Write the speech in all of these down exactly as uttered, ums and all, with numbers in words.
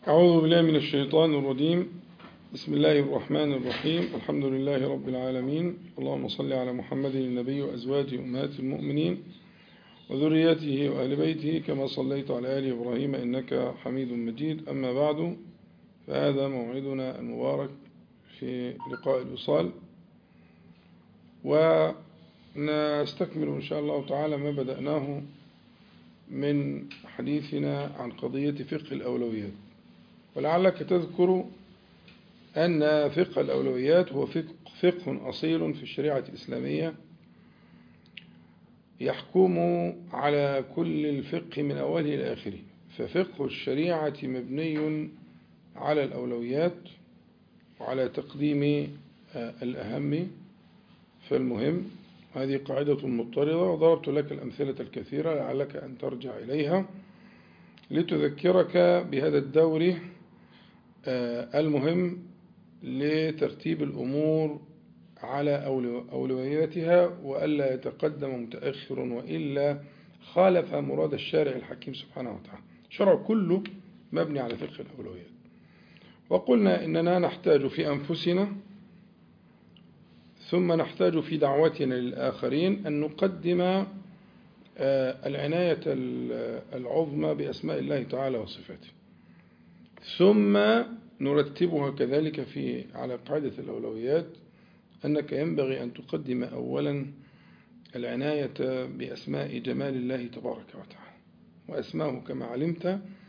أعوذ بالله من الشيطان الرجيم. بسم الله الرحمن الرحيم. الحمد لله رب العالمين. اللهم صل على محمد النبي وأزواجه أمهات المؤمنين وذريته وأهل بيته كما صليت على آل إبراهيم إنك حميد مجيد. أما بعد، فهذا موعدنا المبارك في لقاء الوصال، ونستكمل إن شاء الله تعالى ما بدأناه من حديثنا عن قضية فقه الأولويات. ولعلك تذكر أن فقه الأولويات هو فقه أصيل في الشريعة الإسلامية يحكم على كل الفقه من أوله إلى آخره. ففقه الشريعة مبني على الأولويات وعلى تقديم الأهم فالمهم. هذه قاعدة مضطردة، وضربت لك الأمثلة الكثيرة لعلك أن ترجع إليها لتذكرك بهذا الدور المهم لترتيب الأمور على أولوياتها، وألا يتقدم متأخر وإلا خالف مراد الشارع الحكيم سبحانه وتعالى. الشرع كله مبني على فقه الأولويات. وقلنا إننا نحتاج في أنفسنا ثم نحتاج في دعوتنا للآخرين أن نقدم العناية العظمى بأسماء الله تعالى وصفاته، ثم نرتبها كذلك في على قاعدة الأولويات، أنك ينبغي أن تقدم أولا العناية بأسماء جمال الله تبارك وتعالى. وأسماءه كما علمت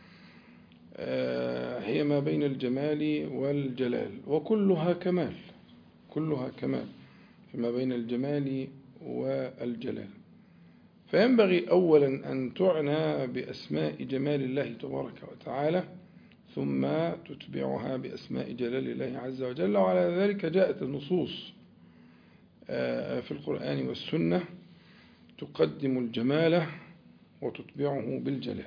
هي ما بين الجمال والجلال، وكلها كمال، كلها كمال فيما بين الجمال والجلال. فينبغي أولا أن تعنى بأسماء جمال الله تبارك وتعالى، ثم تتبعها بأسماء جلال الله عز وجل. وعلى ذلك جاءت النصوص في القرآن والسنة تقدم الجمال وتتبعه بالجلال.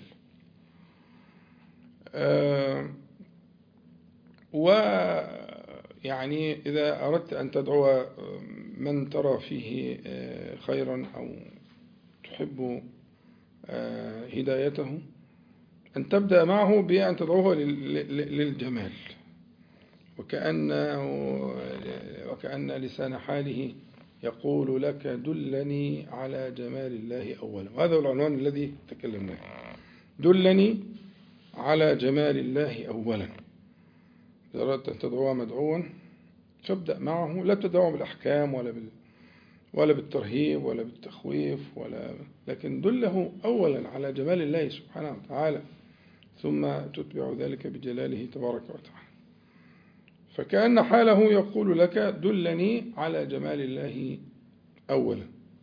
ويعني إذا أردت أن تدعو من ترى فيه خيرا أو تحب هدايته، أن تبدأ معه بأن تدعوه للجمال، وكأن وكأن لسان حاله يقول لك دلني على جمال الله أولا. وهذا هو العنوان الذي تكلمناه، دلني على جمال الله أولا. إذا أردت أن تدعوه مدعوا فابدأ معه، لا تدعوه بالأحكام ولا بال ولا بالترهيب ولا بالتخويف ولا لكن دله أولا على جمال الله سبحانه وتعالى، ثم تتبع ذلك بجلاله تبارك وتعالى. فكأن حاله يقول لك دلني على جمال الله أولا،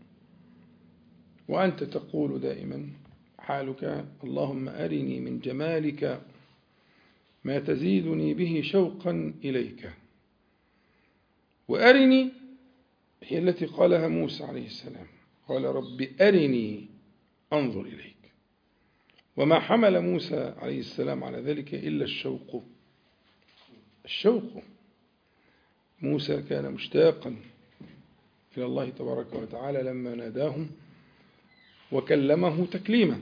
وأنت تقول دائما حالك اللهم أرني من جمالك ما تزيدني به شوقا إليك. وأرني هي التي قالها موسى عليه السلام، قال رب أرني أنظر إليك. وما حمل موسى عليه السلام على ذلك إلا الشوق. الشوق موسى كان مشتاقا إلى الله تبارك وتعالى لما ناداه وكلمه تكليما،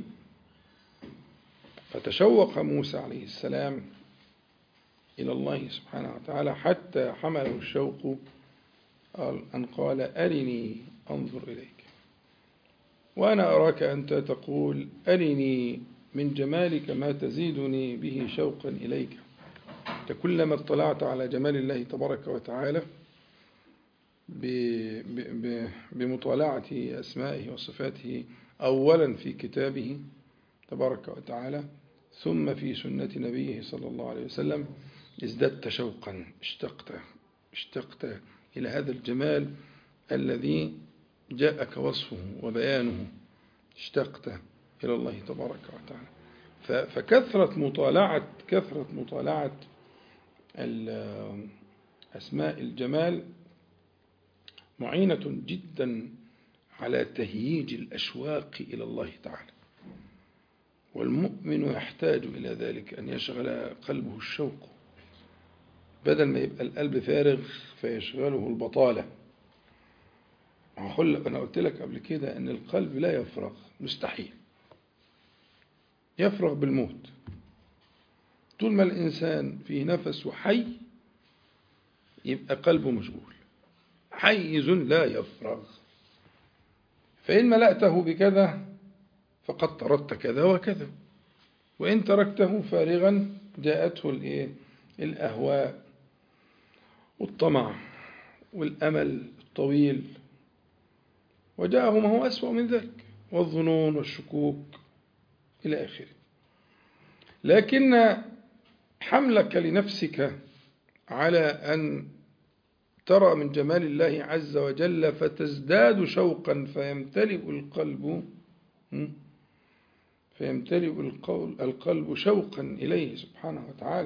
فتشوق موسى عليه السلام إلى الله سبحانه وتعالى حتى حمله الشوق أن قال أرني أنظر إليك. وأنا أراك أنت تقول أرني من جمالك ما تزيدني به شوقا إليك. كلما اطلعت على جمال الله تبارك وتعالى بمطالعة أسمائه وصفاته أولا في كتابه تبارك وتعالى ثم في سنة نبيه صلى الله عليه وسلم، ازددت شوقا، اشتقت اشتقت إلى هذا الجمال الذي جاءك وصفه وبيانه، اشتقت إلى الله تبارك وتعالى. فكثرة مطالعة كثرة مطالعة أسماء الجمال معينة جدا على تهييج الأشواق إلى الله تعالى. والمؤمن يحتاج إلى ذلك، أن يشغل قلبه الشوق بدل ما يبقى القلب فارغ فيشغله البطالة. أنا قلت لك قبل كده أن القلب لا يفرغ، مستحيل يفرغ بالموت. طول ما الإنسان فيه نفس وحي يبقى قلبه مشغول، حيز لا يفرغ. فإن ملأته بكذا فقد طردت كذا وكذا، وإن تركته فارغا جاءته الإيه؟ الأهواء والطمع والأمل الطويل، وجاءه ما هو أسوأ من ذلك، والظنون والشكوك إلى آخره. لكن حملك لنفسك على أن ترى من جمال الله عز وجل فتزداد شوقا فيمتلئ القلب فيمتلئ القلب شوقا إليه سبحانه وتعالى.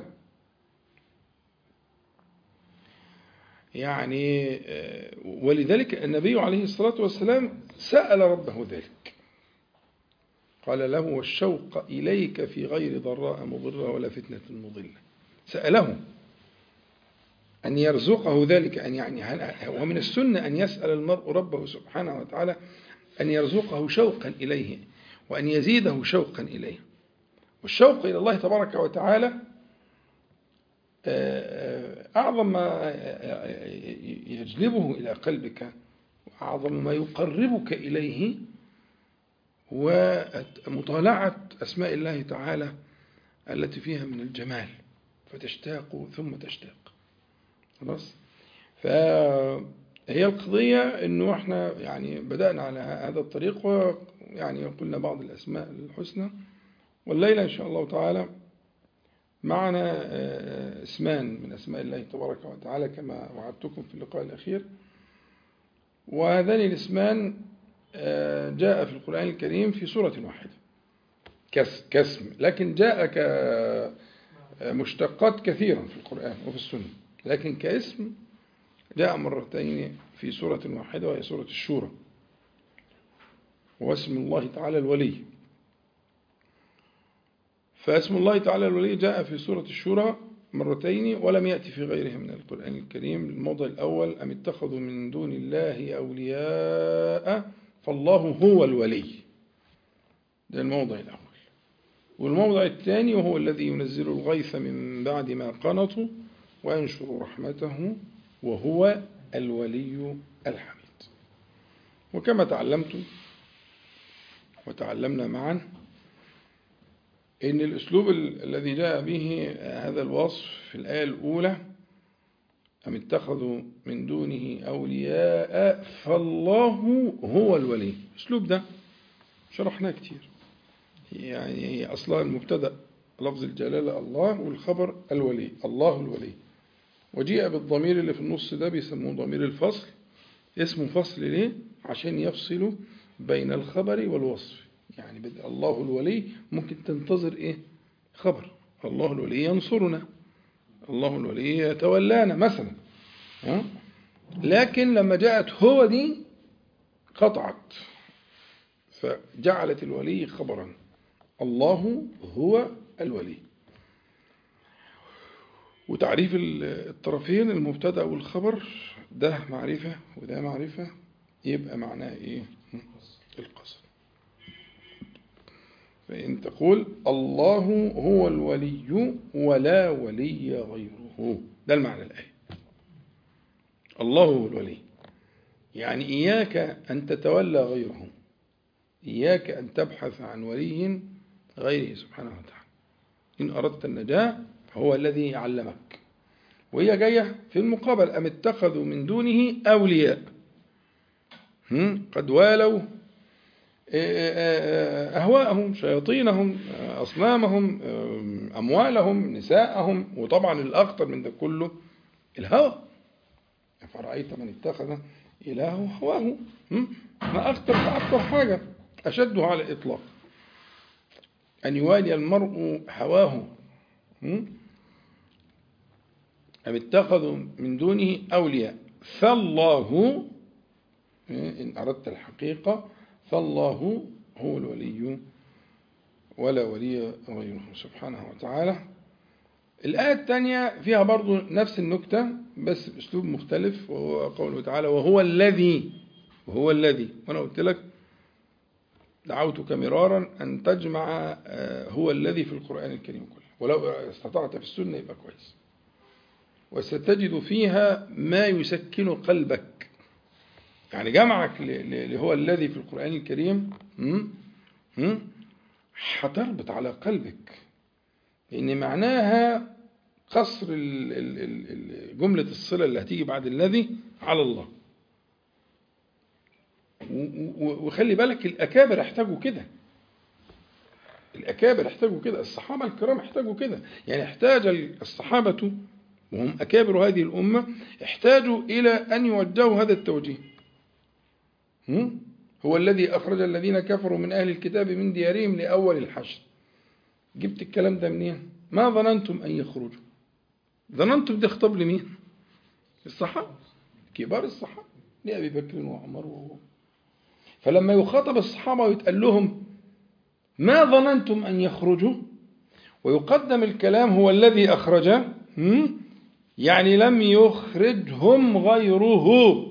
يعني ولذلك النبي عليه الصلاة والسلام سأل ربه ذلك، قال له: والشوق إليك في غير ضراء مضرة ولا فتنة مضلة. سأله أن يرزقه ذلك، أن يعني ومن السنة أن يسأل المرء ربه سبحانه وتعالى أن يرزقه شوقا إليه وأن يزيده شوقا إليه. والشوق إلى الله تبارك وتعالى أعظم ما يجلبه إلى قلبك وأعظم ما يقربك إليه ومطالعة أسماء الله تعالى التي فيها من الجمال، فتشتاق ثم تشتاق. خلاص. فهي القضية إنه إحنا يعني بدأنا على هذا الطريق، ويعني قلنا بعض الأسماء الحسنى، والليلة إن شاء الله تعالى معنا اسمان من أسماء الله تبارك وتعالى كما وعدتكم في اللقاء الأخير. وهذان الاسمان جاء في القرآن الكريم في سورة واحدة كاسم، لكن جاء كمشتقات كثيرا في القرآن وفي السنة، لكن كاسم جاء مرتين في سورة واحدة وهي سورة الشورى. واسم الله تعالى الولي، فاسم الله تعالى الولي جاء في سورة الشورى مرتين ولم يأتي في غيرها من القرآن الكريم. الموضع الأول: أم اتخذوا من دون الله أولياء فالله هو الولي، ده الموضع الأول. والموضع الثاني: وهو الذي ينزل الغيث من بعد ما قنطوا وينشر رحمته وهو الولي الحميد. وكما تعلمتم وتعلمنا معا إن الأسلوب الذي جاء به هذا الوصف في الآية الأولى: أم اتخذوا من دونه أولياء فالله هو الولي، الأسلوب ده شرحناه كتير. يعني أصلا المبتدأ لفظ الجلالة الله، والخبر الولي، الله الولي، وجيء بالضمير اللي في النص ده بيسموه ضمير الفصل. اسمه فصل ليه؟ عشان يفصلوا بين الخبر والوصف. يعني الله الولي ممكن تنتظر إيه؟ خبر الله الولي ينصرنا، الله الولي يتولانا مثلا، ها؟ لكن لما جاءت هو دي قطعت، فجعلت الولي خبرا، الله هو الولي. وتعريف الطرفين المبتدأ والخبر ده معرفة وده معرفة، يبقى معناه إيه؟ القصر. فإن تقول الله هو الولي ولا ولي غيره، ده المعنى الآية. الله هو الولي، يعني إياك أن تتولى غيره، إياك أن تبحث عن ولي غيره سبحانه وتعالى. إن أردت النجاة هو الذي علمك. وهي جاية في المقابل: أم اتخذوا من دونه أولياء، قد والوا أهواءهم، شياطينهم، أصنامهم، أموالهم، نساءهم، وطبعا الأخطر من ده كله الهوى. فرأيت من اتخذ إلهه هواه، ما أخطر فأخطر حاجة أشدها على الإطلاق أن يوالي المرء هواه. أم اتخذوا من دونه أولياء فالله، إن أردت الحقيقة، فالله هو الولي ولا ولي غيره سبحانه وتعالى. الآية الثانية فيها برضو نفس النكتة بس بأسلوب مختلف، وهو قوله تعالى: وهو الذي، وهو الذي. وأنا قلت لك دعوتك مرارا أن تجمع هو الذي في القرآن الكريم كله، ولو استطعت في السنة يبقى كويس. وستجد فيها ما يسكن قلبك، يعني جمعك اللي هو الذي في القرآن الكريم هتربط على قلبك، لأن معناها قصر جملة الصلة اللي هتيجي بعد الذي على الله. وخلي بالك الأكابر احتاجوا كده، الأكابر احتاجوا كده، الصحابة الكرام احتاجوا كده. يعني احتاج الصحابة وهم أكابر هذه الأمة احتاجوا إلى أن يوجهوا هذا التوجيه. هو الذي أخرج الذين كفروا من أهل الكتاب من ديارهم لأول الحشر. جبت الكلام ده منين؟ ما ظننتم أن يخرجوا. ظننتم ده خطاب لمين؟ الصحابة، كبار الصحابة، لأبي بكر وعمر وهو. فلما يخاطب الصحابة ويتقال لهم ما ظننتم أن يخرجوا، ويقدم الكلام هو الذي أخرج، يعني لم يخرجهم غيره.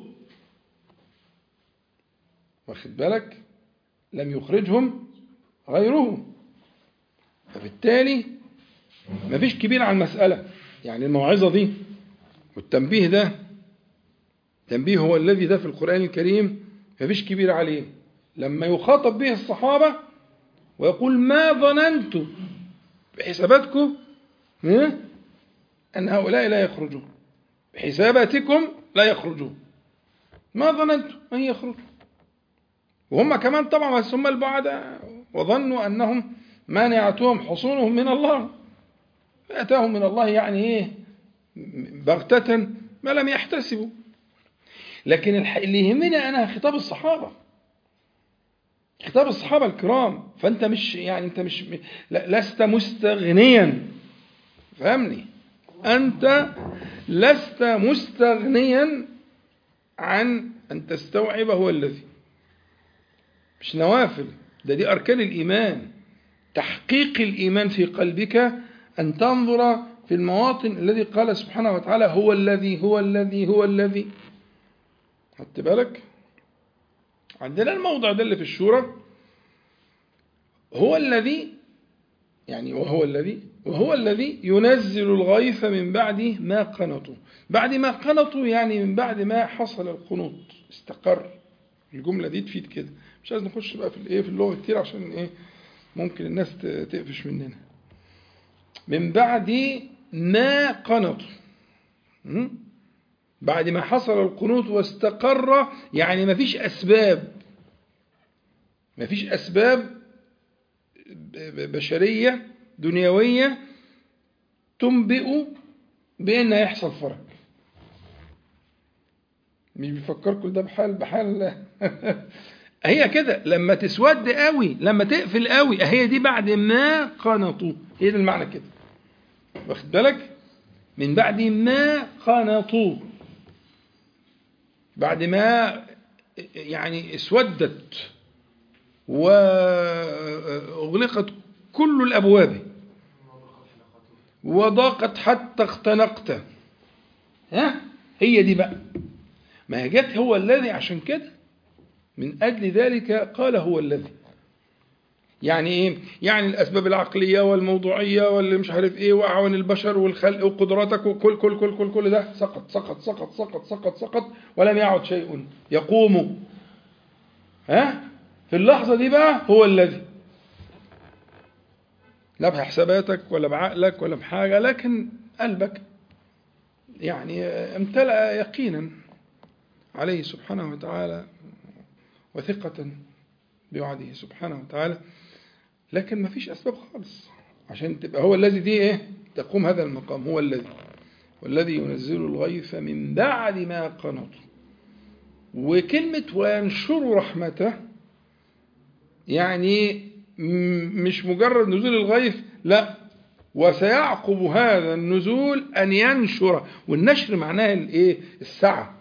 واخد بالك؟ لم يخرجهم غيره. فبالتالي ما فيش كبير على المسألة. يعني الموعظة دي والتنبيه ده، تنبيه هو الذي ده في القرآن الكريم، ما فيش كبير عليه. لما يخاطب به الصحابة ويقول ما ظننتم بحساباتكم أن هؤلاء لا يخرجون، بحساباتكم لا يخرجون، ما ظننتم أن يخرجوا. وهم كمان طبعا بس هم البعد، وظنوا أنهم مانعتهم حصونهم من الله، فأتاهم من الله يعني إيه بغتة ما لم يحتسبوا. لكن اللي يهمنا أنا خطاب الصحابة، خطاب الصحابة الكرام. فأنت مش يعني أنت مش لست مستغنيا، فهمني، أنت لست مستغنيا عن أن تستوعب هو الذي، مش نوافل، ده دي أركان الإيمان. تحقيق الإيمان في قلبك أن تنظر في المواطن الذي قال سبحانه وتعالى هو الذي هو الذي هو الذي. خدت بالك؟ عندنا الموضع ده اللي في الشورى، هو الذي يعني وهو الذي وهو الذي ينزل الغيث من بعد ما قنطوا. بعد ما قنطوا يعني من بعد ما حصل القنوط، استقر. الجملة دي تفيد كده. مش عايز نخش بقى في الايه في اللغة كتير عشان ايه ممكن الناس تقفش مننا. من بعد ما قنطوا، بعد ما حصل القنوط واستقر، يعني ما فيش أسباب، ما فيش أسباب بشرية دنيوية تنبئ بأن يحصل فرج. مش بيفكركم ده بحال بحال هي كده لما تسود قوي، لما تقفل قوي، هي دي بعد ما قنطوا، هي ده المعنى كده. واخد بالك؟ من بعد ما قنطوا، بعد ما يعني اسودت وأغلقت كل الأبواب وضاقت حتى اختنقت. ها هي دي بقى ما هي جت هو الذي، عشان كده من أجل ذلك قال هو الذي. يعني إيه؟ يعني الأسباب العقلية والموضوعية واللي مش عارف إيه وأعوان البشر والخلق وقدراتك وكل كل كل كل كل ده سقط سقط سقط سقط سقط سقط ولم يعد شيء يقوم. ها في اللحظة دي بقى هو الذي، لا بحساباتك ولا بعقلك ولا بحاجة، لكن قلبك يعني امتلأ يقينا عليه سبحانه وتعالى وثقة بوعده سبحانه وتعالى. لكن ما فيش أسباب خالص عشان تبقى هو الذي دي إيه تقوم هذا المقام. هو الذي والذي ينزل الغيث من بعد ما قنطوا. وكلمة وينشر رحمته يعني مش مجرد نزول الغيث، لا، وسيعقب هذا النزول أن ينشر. والنشر معناه الايه السعة.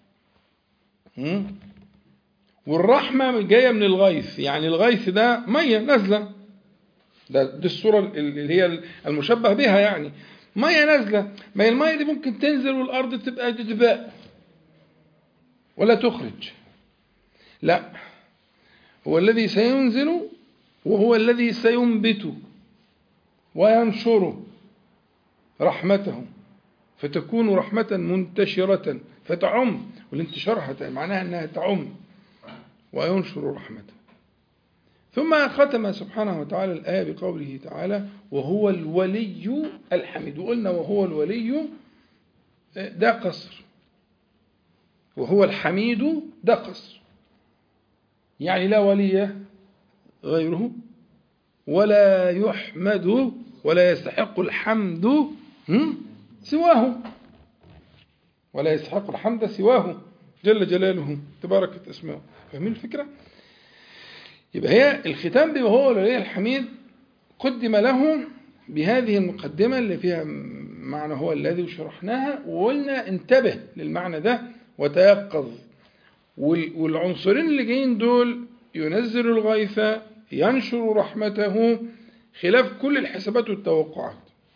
والرحمة جاية من الغيث، يعني الغيث ده مية نازلة، ده دي الصورة اللي هي المشبه بها، يعني مية نازلة. ما هي المية دي ممكن تنزل والأرض تبقى جدباء ولا تخرج، لا، هو الذي سينزل وهو الذي سينبت وينشر رحمته فتكون رحمة منتشرة فتعم، والانتشار معناها أنها تعم، وينشر رحمته. ثم ختم سبحانه وتعالى الآية بقوله تعالى وهو الولي الحميد. وقلنا وهو الولي ده قصر، وهو الحميد ده قصر، يعني لا ولي غيره ولا يحمد ولا يستحق الحمد سواه، ولا يستحق الحمد سواه جل جلاله تباركت اسمه. فاهمين الفكرة؟ يبقى هي الختام بما هو الولي الحميد قدم له بهذه المقدمة اللي فيها معنى هو الذي شرحناها، وقلنا انتبه للمعنى ده وتيقظ. والعنصرين اللي جايين دول ينزل الغيث، ينشر رحمته، خلاف كل الحسابات والتوقعات.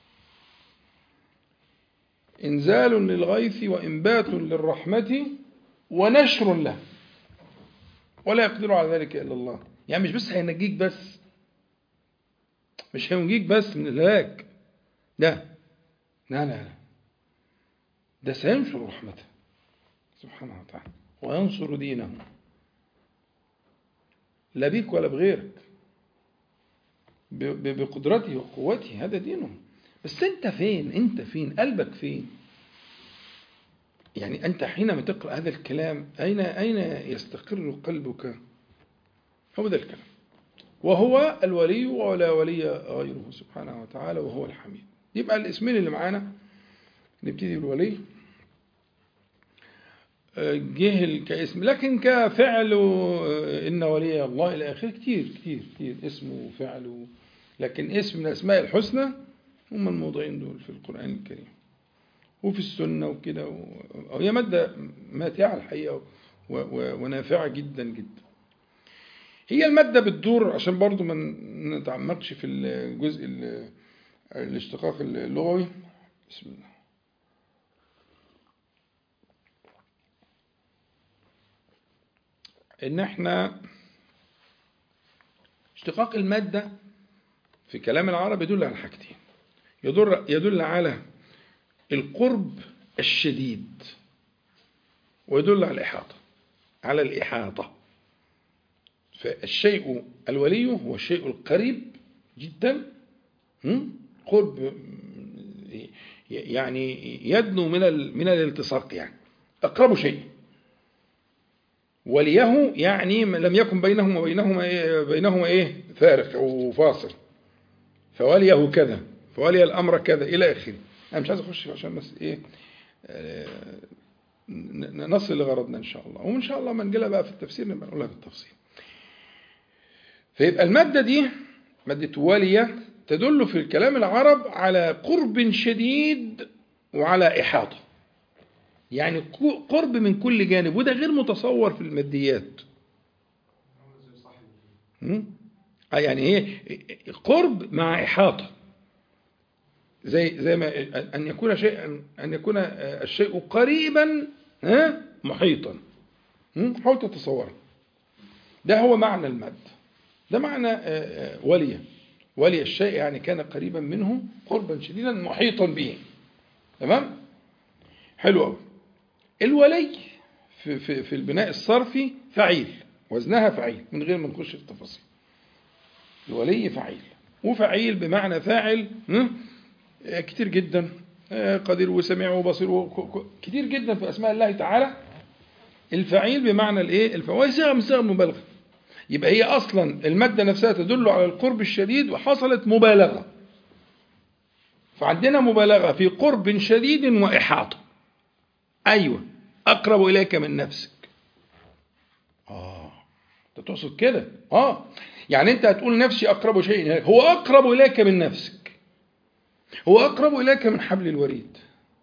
إنزال للغيث وإنبات للرحمة ونشر له، ولا يقدر على ذلك إلا الله. يعني مش بس هينجيك، بس مش هينجيك بس من الهلاك، لا لا لا، ده سينشر رحمته سبحانه وتعالى وينصر دينه، لا بيك ولا بغيرك، بقدرته وقوته، هذا دينه. بس انت فين؟ انت فين؟ قلبك فين؟ يعني انت حينما تقرأ هذا الكلام اين اين يستقر قلبك؟ هو ده الكلام. وهو الولي ولا ولي غيره سبحانه وتعالى وهو الحميد. يبقى الاسمين اللي معانا نبتدي بالولي جه كاسم، لكن كفعل إن ولي الله إلى آخره كتير كتير كتير اسم وفعل، لكن اسم من الأسماء الحسنى هم الموضوعين دول في القرآن الكريم وفي السنة وكده. وهي مادة ماتعة الحقيقة ونافعة جدا جدا. هي المادة بتدور عشان برضو ما نتعمقش في الجزء الاشتقاق اللغوي. بسم الله. إن احنا اشتقاق المادة في كلام العرب يدل على حاجتين. يدل, يدل على القرب الشديد، ويدل على الإحاطة، على الإحاطة. فالشيء الولي هو الشيء القريب جدا، قرب يعني يدنو من من الالتصاق، يعني أقرب شيء. وليه يعني لم يكن بينهم وبينهما إيه بينهما إيه فارق أو فاصل، فوليه كذا، فولي الأمر كذا إلى آخره. أنا مش عايز أخش عشان بس إيه نصل لغرضنا إن شاء الله، وإن شاء الله ما نجيلها بقى في التفسير نبقى نقولها بالتفصيل. فيبقى المادة دي مادة ولية تدل في الكلام العرب على قرب شديد وعلى إحاطة، يعني قرب من كل جانب، وده غير متصور في الماديات. يعني هي قرب مع إحاطة، زي زي ما أن يكون شيئا أن يكون الشيء قريبا ها محيطا. حاول تتصور، ده هو معنى المادة، ده معنى ولي. ولي الشيء يعني كان قريبا منه قربا شديدا محيطا به. تمام؟ حلو قوي. الولي في, في, في البناء الصرفي فعيل، وزنها فعيل من غير ما نخش في التفاصيل. الولي فعيل، وفعيل بمعنى فاعل كتير جدا، قدير وسميع وبصير كتير جدا في أسماء الله تعالى. الفعيل بمعنى الايه الفعيل صيغه من صيغ المبالغه. يبقى هي أصلا المادة نفسها تدل على القرب الشديد، وحصلت مبالغة، فعندنا مبالغة في قرب شديد وإحاطة. أيوة، أقرب إليك من نفسك. آه أنت تقصد كده؟ آه يعني أنت هتقول نفسي أقرب شيء إليك، هو أقرب إليك من نفسك، هو أقرب إليك من حبل الوريد.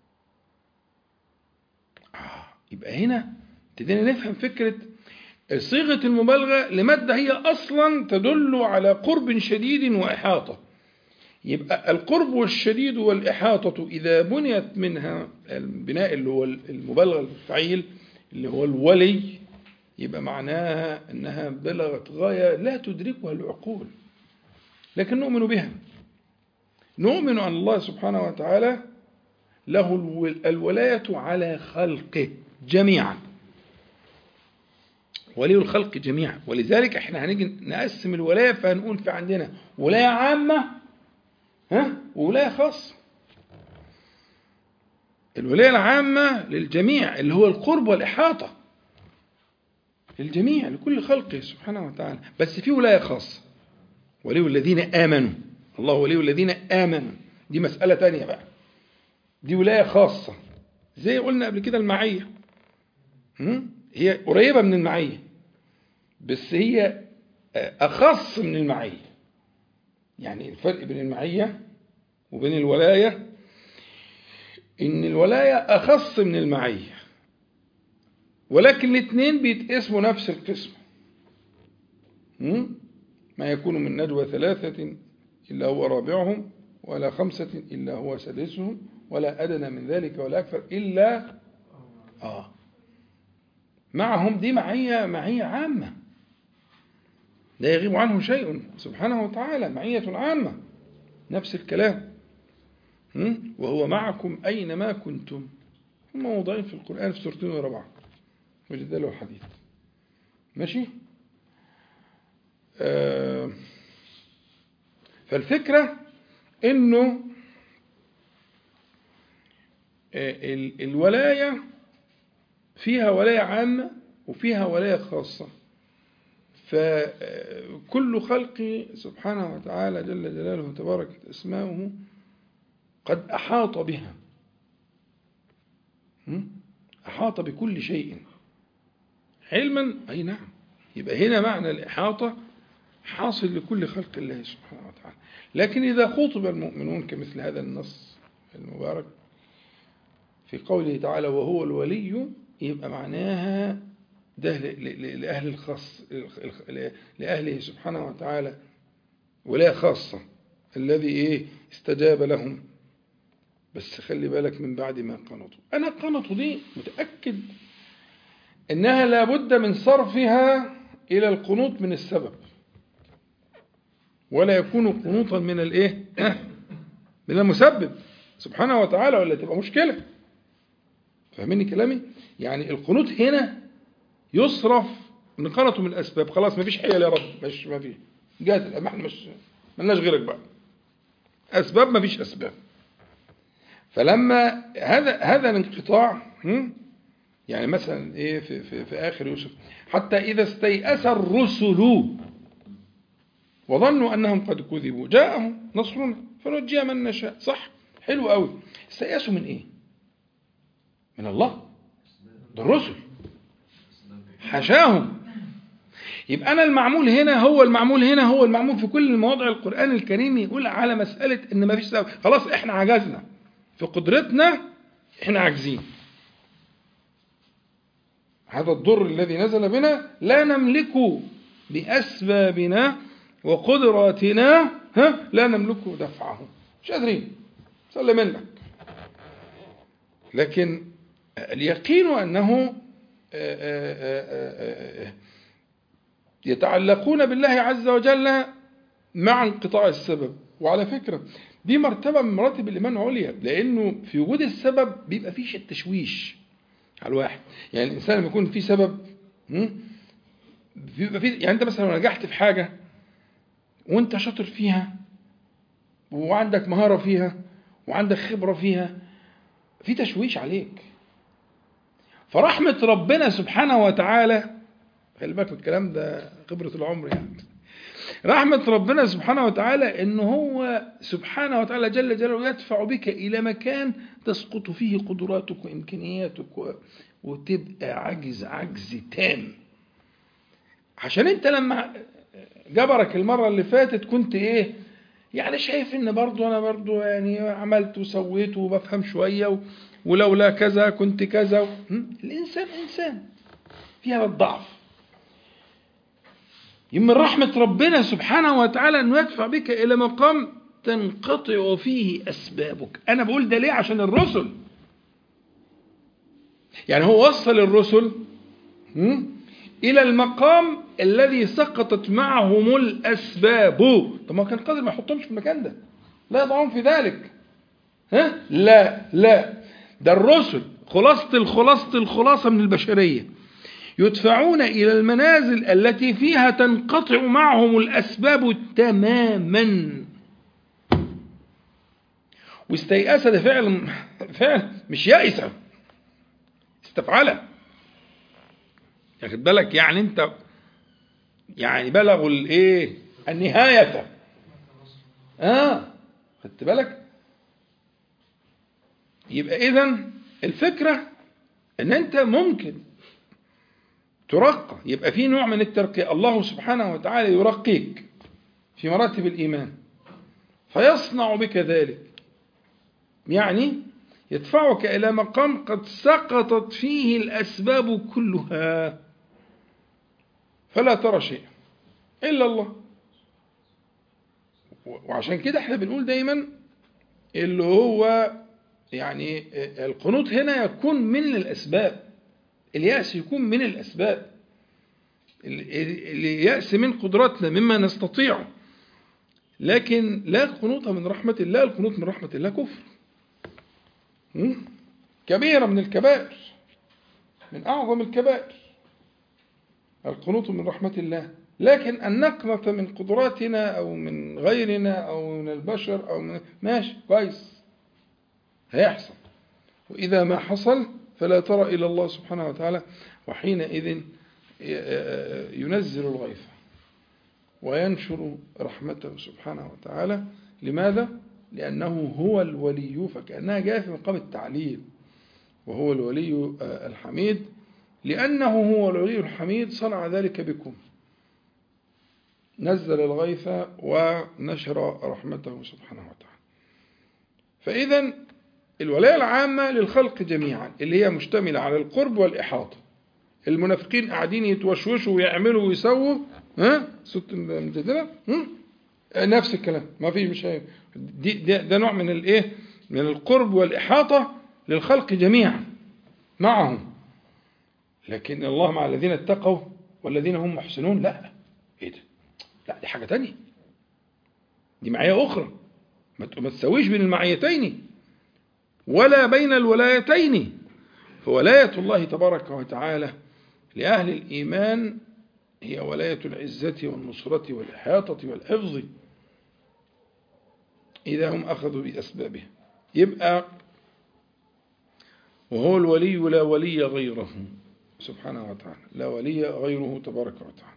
آه يبقى هنا ابتدينا نفهم فكرة صيغة المبالغة لمادة هي أصلا تدل على قرب شديد وإحاطة. يبقى القرب والشديد والإحاطة إذا بنيت منها البناء اللي هو المبالغة الفعيل اللي هو الولي، يبقى معناها أنها بلغت غاية لا تدركها العقول، لكن نؤمن بها، نؤمن أن الله سبحانه وتعالى له الولاية على خلقه جميعا، ولي الخلق جميعا. ولذلك احنا هنيجي نقسم الولاية فهنقول في عندنا ولاية عامة ها وولاية خاصة. الولاية العامة للجميع اللي هو القرب والإحاطة للجميع لكل خلقه سبحانه وتعالى. بس في ولاية خاصة، ولي الذين آمنوا، الله ولي الذين آمنوا، دي مسألة تانية بقى، دي ولاية خاصة. زي قلنا قبل كده المعية، هي قريبة من المعية بس هي أخص من المعية. يعني الفرق بين المعية وبين الولاية إن الولاية أخص من المعية، ولكن الاثنين بيتقسموا نفس القسم. ما يكون من نجوى ثلاثة إلا هو رابعهم، ولا خمسة إلا هو سادسهم، ولا أدنى من ذلك ولا أكثر إلا آه معهم. دي معية معية عامة لا يغيب عنه شيء سبحانه وتعالى، معية عامة. نفس الكلام، وهو معكم أينما كنتم. هم موضعين في القرآن في سورتين وربعة وجدال وحديث. ماشي. آه فالفكرة إنه آه الولاية فيها ولاية عامة وفيها ولاية خاصة. فكل خلق سبحانه وتعالى جل جلاله تباركت أسماؤه قد أحاط بها، أحاط بكل شيء علما. أي نعم، يبقى هنا معنى الإحاطة حاصل لكل خلق الله سبحانه وتعالى. لكن إذا خاطب المؤمنون كمثل هذا النص المبارك في قوله تعالى وهو الولي، يبقى معناها ده لأهل الخاص، لأهله سبحانه وتعالى ولاية خاصة، الذي إيه استجاب لهم. بس خلي بالك من بعد ما قنطوا. أنا قنطوا دي متأكد إنها لابد من صرفها إلى القنوط من السبب، ولا يكون قنوطا من الإيه من المسبب سبحانه وتعالى، ولا تبقى مشكلة. فاهميني كلامي؟ يعني القنوط هنا يصرف من قنطوا من الأسباب. خلاص ما فيش حيل يا رب، مش ما فيش جاهز، ما احنا مش ملناش غيرك بقى، أسباب ما فيش أسباب. فلما هذا هذا الانقطاع، يعني مثلا ايه في, في, في آخر يوسف، حتى إذا استيأس الرسل وظنوا أنهم قد كذبوا جاءهم نصرنا فنجي من نشاء. صح، حلو قوي. استيأسوا من ايه؟ من الله، ده الرسل حشاهم. يبقى أنا المعمول هنا هو المعمول هنا هو المعمول في كل مواضع القرآن الكريم يقول على مسألة إن ما فيش سبب. خلاص إحنا عجزنا في قدرتنا، إحنا عاجزين. هذا الضر الذي نزل بنا لا نملك بأسبابنا وقدراتنا، ها لا نملك دفعه، مش قادرين سلم لك. لكن اليقين أنه يتعلقون بالله عز وجل مع انقطاع السبب. وعلى فكرة دي مرتبة من مراتب الإيمان عليا، لأنه في وجود السبب بيبقى فيه التشويش على الواحد. يعني الإنسان لما يكون فيه سبب بيبقى فيه، يعني أنت مثلا لو نجحت في حاجة وأنت شاطر فيها وعندك مهارة فيها وعندك خبرة فيها، في تشويش عليك. فرحمة ربنا سبحانه وتعالى، خلي بالك الكلام ده خبرة العمر يعني، رحمة ربنا سبحانه وتعالى إن هو سبحانه وتعالى جل جلاله يدفع بك إلى مكان تسقط فيه قدراتك وإمكانياتك وتبقى عجز عجز تام. عشان أنت لما جبرك المرة اللي فاتت كنت إيه يعني شايف إن برضو أنا برضو يعني عملت وسويت وبفهم شوية ولولا كذا كنت كذا. الإنسان إنسان في هذا الضعف. من رحمة ربنا سبحانه وتعالى أنه يدفع بك إلى مقام تنقطع فيه أسبابك. أنا بقول ده ليه؟ عشان الرسل، يعني هو وصل الرسل إلى المقام الذي سقطت معهم الأسباب. طب ما كان قادر ما يحطهمش في المكان ده، لا يضعون في ذلك. ها؟ لا لا، ده الرسل خلاصة الخلاصة الخلاصة من البشرية يدفعون إلى المنازل التي فيها تنقطع معهم الأسباب تماما. واستيأسة ده فعل فعل مش يائسة، استفعلها. ياخد بالك؟ يعني انت يعني بلغوا الايه النهاية. اه خدت بالك؟ يبقى اذن الفكرة ان انت ممكن ترقى، يبقى في نوع من الترقية. الله سبحانه وتعالى يرقيك في مراتب الإيمان فيصنع بك ذلك، يعني يدفعك إلى مقام قد سقطت فيه الأسباب كلها فلا ترى شيء إلا الله. وعشان كده احنا بنقول دايما اللي هو يعني القنوط هنا يكون من الأسباب، اليأس يكون من الأسباب، اليأس من قدراتنا مما نستطيعه، لكن لا قنوط من رحمة الله. القنوط من رحمة الله كفر، كبيرة من الكبائر، من أعظم الكبائر القنوط من رحمة الله. لكن أن نقنط من قدراتنا أو من غيرنا أو من البشر أو من ماشي كويس هيحصل، وإذا ما حصل فلا ترى إلى الله سبحانه وتعالى، وحينئذ ينزل الغيث وينشر رحمته سبحانه وتعالى. لماذا؟ لأنه هو الولي، فكأنها جاء في مقام التعليل، وهو الولي الحميد. لأنه هو الولي الحميد صنع ذلك بكم، نزل الغيث ونشر رحمته سبحانه وتعالى. فإذا الولاية العامة للخلق جميعا اللي هي مشتملة على القرب والإحاطة. المنافقين قاعدين يتوشوشوا ويعملوا ويسووا، ها صوت المجادلة نفس الكلام، ما فيش مش هي. دي ده, ده نوع من الايه من القرب والإحاطة للخلق جميعا معهم. لكن الله مع الذين اتقوا والذين هم محسنون. لا ايه ده؟ لا دي حاجة تانية، دي معية أخرى، ما تسويش بين المعيتين ولا بين الولايتين. فولاية الله تبارك وتعالى لأهل الإيمان هي ولاية العزة والنصرة والإحاطة والحفظ إذا هم أخذوا بأسبابه. يبقى وهو الولي لا ولي غيره سبحانه وتعالى، لا ولي غيره تبارك وتعالى.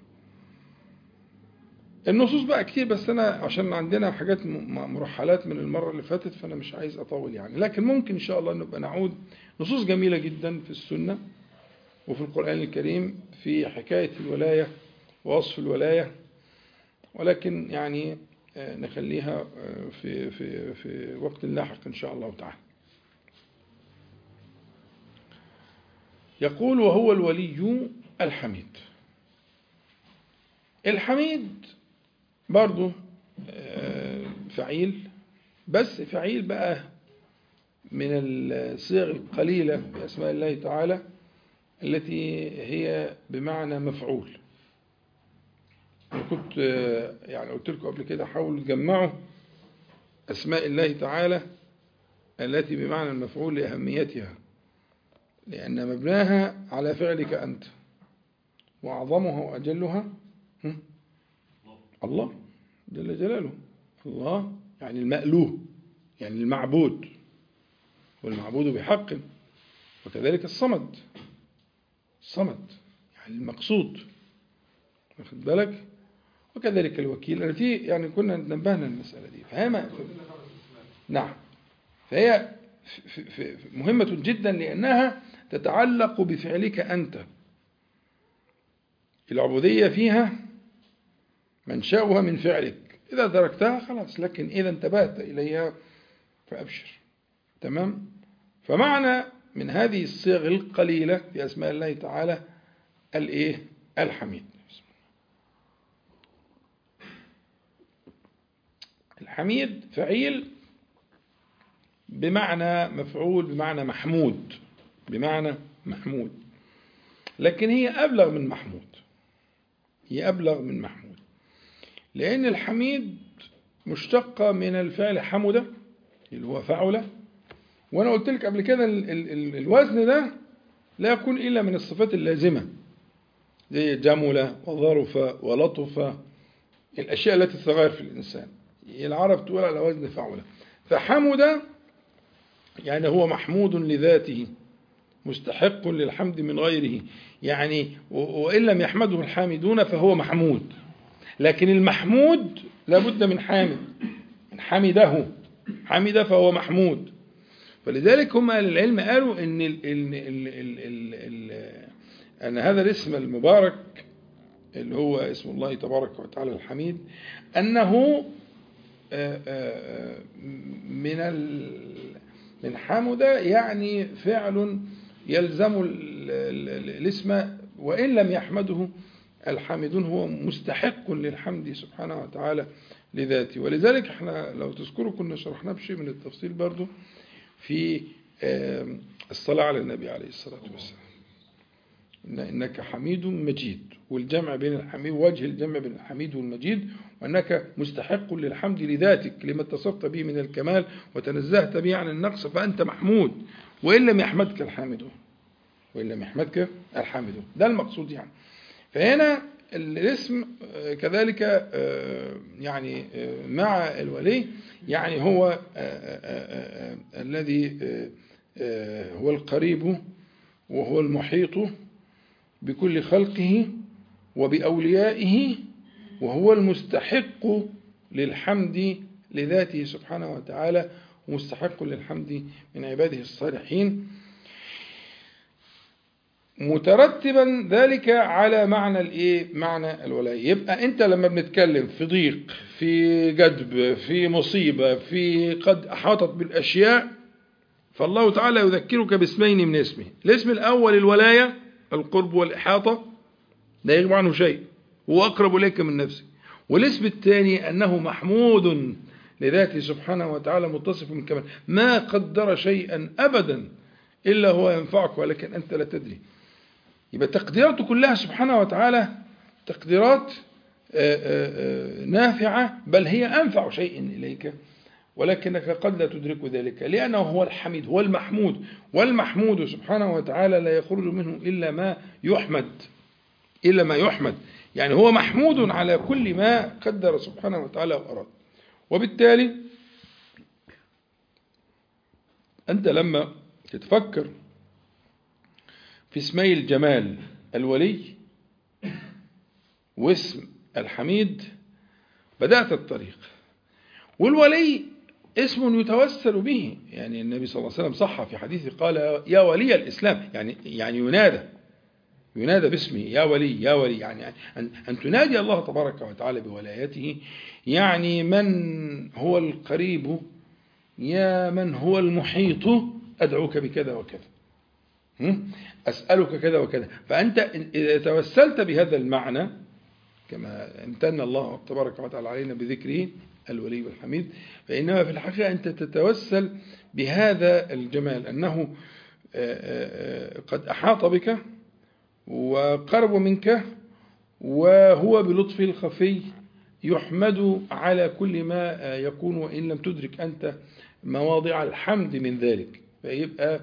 النصوص بقى كتير، بس أنا عشان عندنا حاجات مرحلات من المرة اللي فاتت فأنا مش عايز أطول يعني، لكن ممكن إن شاء الله نبقى نعود. نصوص جميلة جدا في السنة وفي القرآن الكريم في حكاية الولاية ووصف الولاية، ولكن يعني نخليها في في في وقت لاحق إن شاء الله تعالى. يقول وهو الولي الحميد. الحميد برضو فعيل، بس فعيل بقى من الصيغ القليلة في أسماء الله تعالى التي هي بمعنى مفعول. أنا كنت يعني قلت لكم قبل كده حاولوا تجمعوا أسماء الله تعالى التي بمعنى المفعول لأهميتها، لأن مبناها على فعلك أنت، وأعظمها وأجلها الله جل جلاله. الله يعني المألوه، يعني المعبود، والمعبود بحق، وكذلك الصمد، الصمد يعني المقصود، واخد بالك؟ وكذلك الوكيل التي يعني كنا نبهنا المسألة دي. فهي نعم، فهي مهمة جدا لأنها تتعلق بفعلك أنت. العبودية فيها منشأها من فعلك، إذا تركتها خلاص، لكن إذا انتبهت إليها فأبشر. تمام؟ فمعنى من هذه الصيغ القليلة في أسماء الله تعالى الإيه؟ الحميد. الحميد فعيل بمعنى مفعول، بمعنى محمود، بمعنى محمود، لكن هي أبلغ من محمود، هي أبلغ من محمود، لأن الحميد مشتقة من الفعل حمد اللي هو فعل. وأنا قلت لك قبل كده ال ال ال الوزن ده لا يكون إلا من الصفات اللازمة زي جمل وظرف ولطف، الأشياء التي تتغير في الإنسان. العرب تقول على وزن فعل. فحمد يعني هو محمود لذاته مستحق للحمد من غيره، يعني وإن لم يحمده الحامدون فهو محمود، لكن المحمود لابد من حامد، من حمده، حمد فهو محمود. فلذلك هم أهل العلم قالوا إن, ال ال ال ال ال ال أن هذا الاسم المبارك اللي هو اسم الله تبارك وتعالى الحميد أنه من من حمد يعني فعل يلزم الاسم وإن لم يحمده الحامدون، هو مستحق للحمد سبحانه وتعالى لذاته. ولذلك احنا لو تذكروا كنا شرحنا بشيء من التفصيل برضو في الصلاة على النبي عليه الصلاة والسلام، إن إنك حميد مجيد، والجمع بين الحميد وجه الجمع بين الحميد والمجيد، وأنك مستحق للحمد لذاتك لما اتصفت به من الكمال وتنزهت به عن النقص، فأنت محمود وإن لم يحمدك الحامدون، وإن لم يحمدك الحامدون، ده المقصود يعني. فهنا الاسم كذلك يعني مع الولي يعني هو الذي هو القريب وهو المحيط بكل خلقه وبأوليائه، وهو المستحق للحمد لذاته سبحانه وتعالى، ومستحق للحمد من عباده الصالحين، مترتبا ذلك على معنى الايه؟ معنى الولاية. يبقى انت لما بنتكلم في ضيق، في جدب، في مصيبة، في قد احاطت بالاشياء، فالله تعالى يذكرك باسمين من اسمه. الاسم الاول الولاية، القرب والاحاطة، لا يغيب عنه شيء، هو اقرب اليك من نفسك. والاسم الثاني انه محمود لذاته سبحانه وتعالى، متصف من كمال، ما قدر شيئا ابدا الا هو ينفعك ولكن انت لا تدري. يبقى تقديراته كلها سبحانه وتعالى تقديرات نافعة، بل هي أنفع شيء إليك ولكنك قد لا تدرك ذلك، لأنه هو الحميد، هو المحمود، والمحمود سبحانه وتعالى لا يخرج منه إلا ما يحمد، إلا ما يحمد، يعني هو محمود على كل ما قدر سبحانه وتعالى وأراد. وبالتالي أنت لما تتفكر في اسمي الجمال الولي واسم الحميد بدأت الطريق. والولي اسم يتوسل به، يعني النبي صلى الله عليه وسلم صح في حديثه قال يا ولي الإسلام، يعني يعني ينادى ينادى باسمه يا ولي يا ولي، يعني أن, أن تنادي الله تبارك وتعالى بولايته، يعني من هو القريب يا من هو المحيط أدعوك بكذا وكذا، أسألك كذا وكذا. فأنت إذا توسلت بهذا المعنى كما امتن الله تبارك وتعالى علينا بذكره الولي والحميد، فإنما في الحقيقة أنت تتوسل بهذا الجمال، أنه قد أحاط بك وقرب منك، وهو بلطفه الخفي يحمد على كل ما يكون، وإن لم تدرك أنت مواضع الحمد من ذلك. فيبقى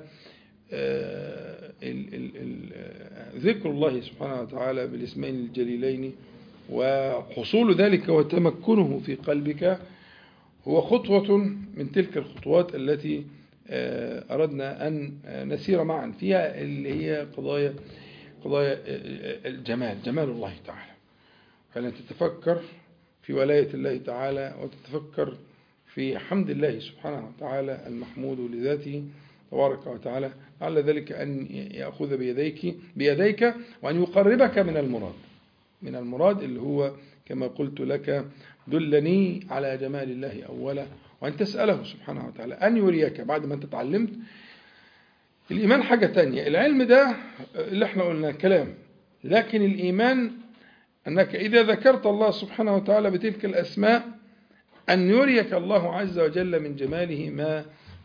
ذكر الله سبحانه وتعالى بالاسمين الجليلين وحصول ذلك وتمكنه في قلبك هو خطوة من تلك الخطوات التي أردنا أن نسير معا فيها، اللي هي قضايا قضايا الجمال، جمال الله تعالى، فأن تتفكر في ولاية الله تعالى وتتفكر في حمد الله سبحانه وتعالى المحمود لذاته تبارك وتعالى، لعل ذلك أن يأخذ بيديك بيديك وأن يقربك من المراد، من المراد اللي هو كما قلت لك دلني على جمال الله أولا، وأن تسأله سبحانه وتعالى أن يريك بعد ما أنت تعلمت. الإيمان حاجة تانية، العلم ده اللي احنا قلنا كلام، لكن الإيمان أنك إذا ذكرت الله سبحانه وتعالى بتلك الأسماء أن يريك الله عز وجل من جماله ما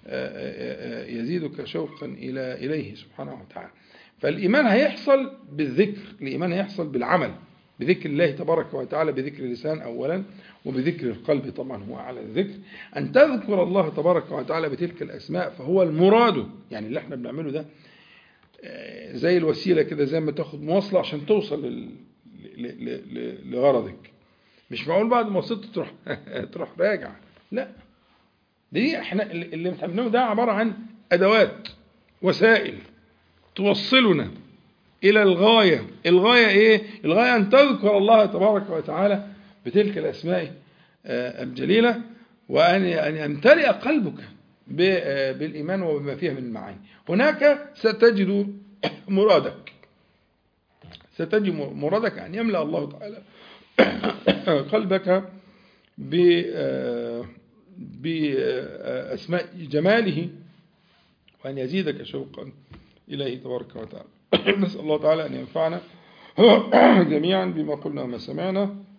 يزيدك شوقا إلى إليه سبحانه وتعالى. فالإيمان هيحصل بالذكر، الإيمان هيحصل بالعمل، بذكر الله تبارك وتعالى بذكر اللسان أولا، وبذكر القلب طبعا هو أعلى الذكر. أن تذكر الله تبارك وتعالى بتلك الأسماء فهو المراد. يعني اللي احنا بنعمله ده زي الوسيلة كده، زي ما تاخد مواصلة عشان توصل لغرضك. مش معقول بعد ما وصلت تروح تروح راجع، لا. دي احنا اللي بنعمله ده عبارة عن أدوات، وسائل توصلنا إلى الغاية. الغاية إيه؟ الغاية أن تذكر الله تبارك وتعالى بتلك الأسماء الجليلة، وأن يمتلئ قلبك بالإيمان وبما فيها من المعاني. هناك ستجد مرادك، ستجد مرادك أن يملأ الله تعالى قلبك بأسماء جماله، وأن يزيدك شوقا إليه تبارك وتعالى. نسأل الله تعالى أن ينفعنا جميعا بما قلنا وما سمعنا،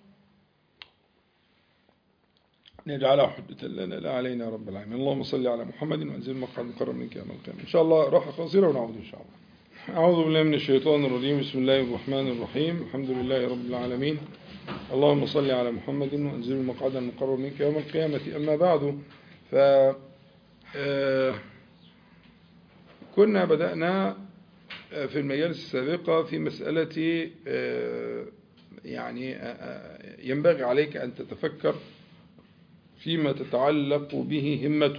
أن يجعلها حجة لنا لا علينا يا رب العالمين. اللهم صل على محمد وأنزل مقعد مقرب منك يوم القيامة. إن شاء الله راحة قصيرة ونعود إن شاء الله. أعوذ بالله من الشيطان الرجيم. بسم الله الرحمن الرحيم. الحمد لله رب العالمين. اللهم صل على محمد وأنزل مقعد مقرب منك يوم القيامة. أما بعد، ف كنا بدأنا في المجالس السابقة في مسألة يعني ينبغي عليك أن تتفكر فيما تتعلق به همتك.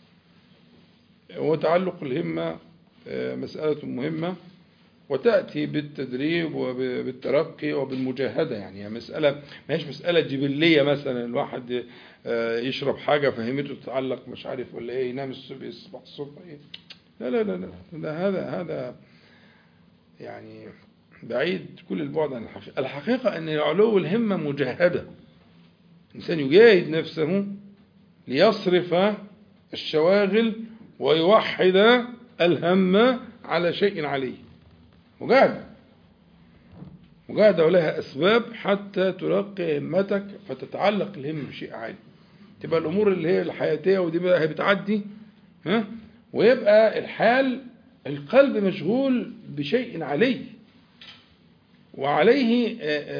وتعلق الهمة مسألة مهمة، وتأتي بالتدريب وبالترقي وبالمجاهدة. يعني مسألة ما هيش مسألة جبلية، مثلا الواحد يشرب حاجة فهمته تتعلق مش عارف ولا ايه، ينام الصبح يصبح الصبح ايه. لا لا لا لا، هذا هذا يعني بعيد كل البعد عن الحقيقة. الحقيقة أن علو الهمة مجاهدة. الإنسان يجاهد نفسه ليصرف الشواغل ويوحد الهم على شيء عليه. مجاهدة مجاهدة ولها أسباب حتى ترقي همتك فتتعلق الهم بشيء عالي. تبقى الأمور اللي هي الحياتية ودي بقى هي بتعدي، ها، ويبقى الحال القلب مشغول بشيء عليه، وعليه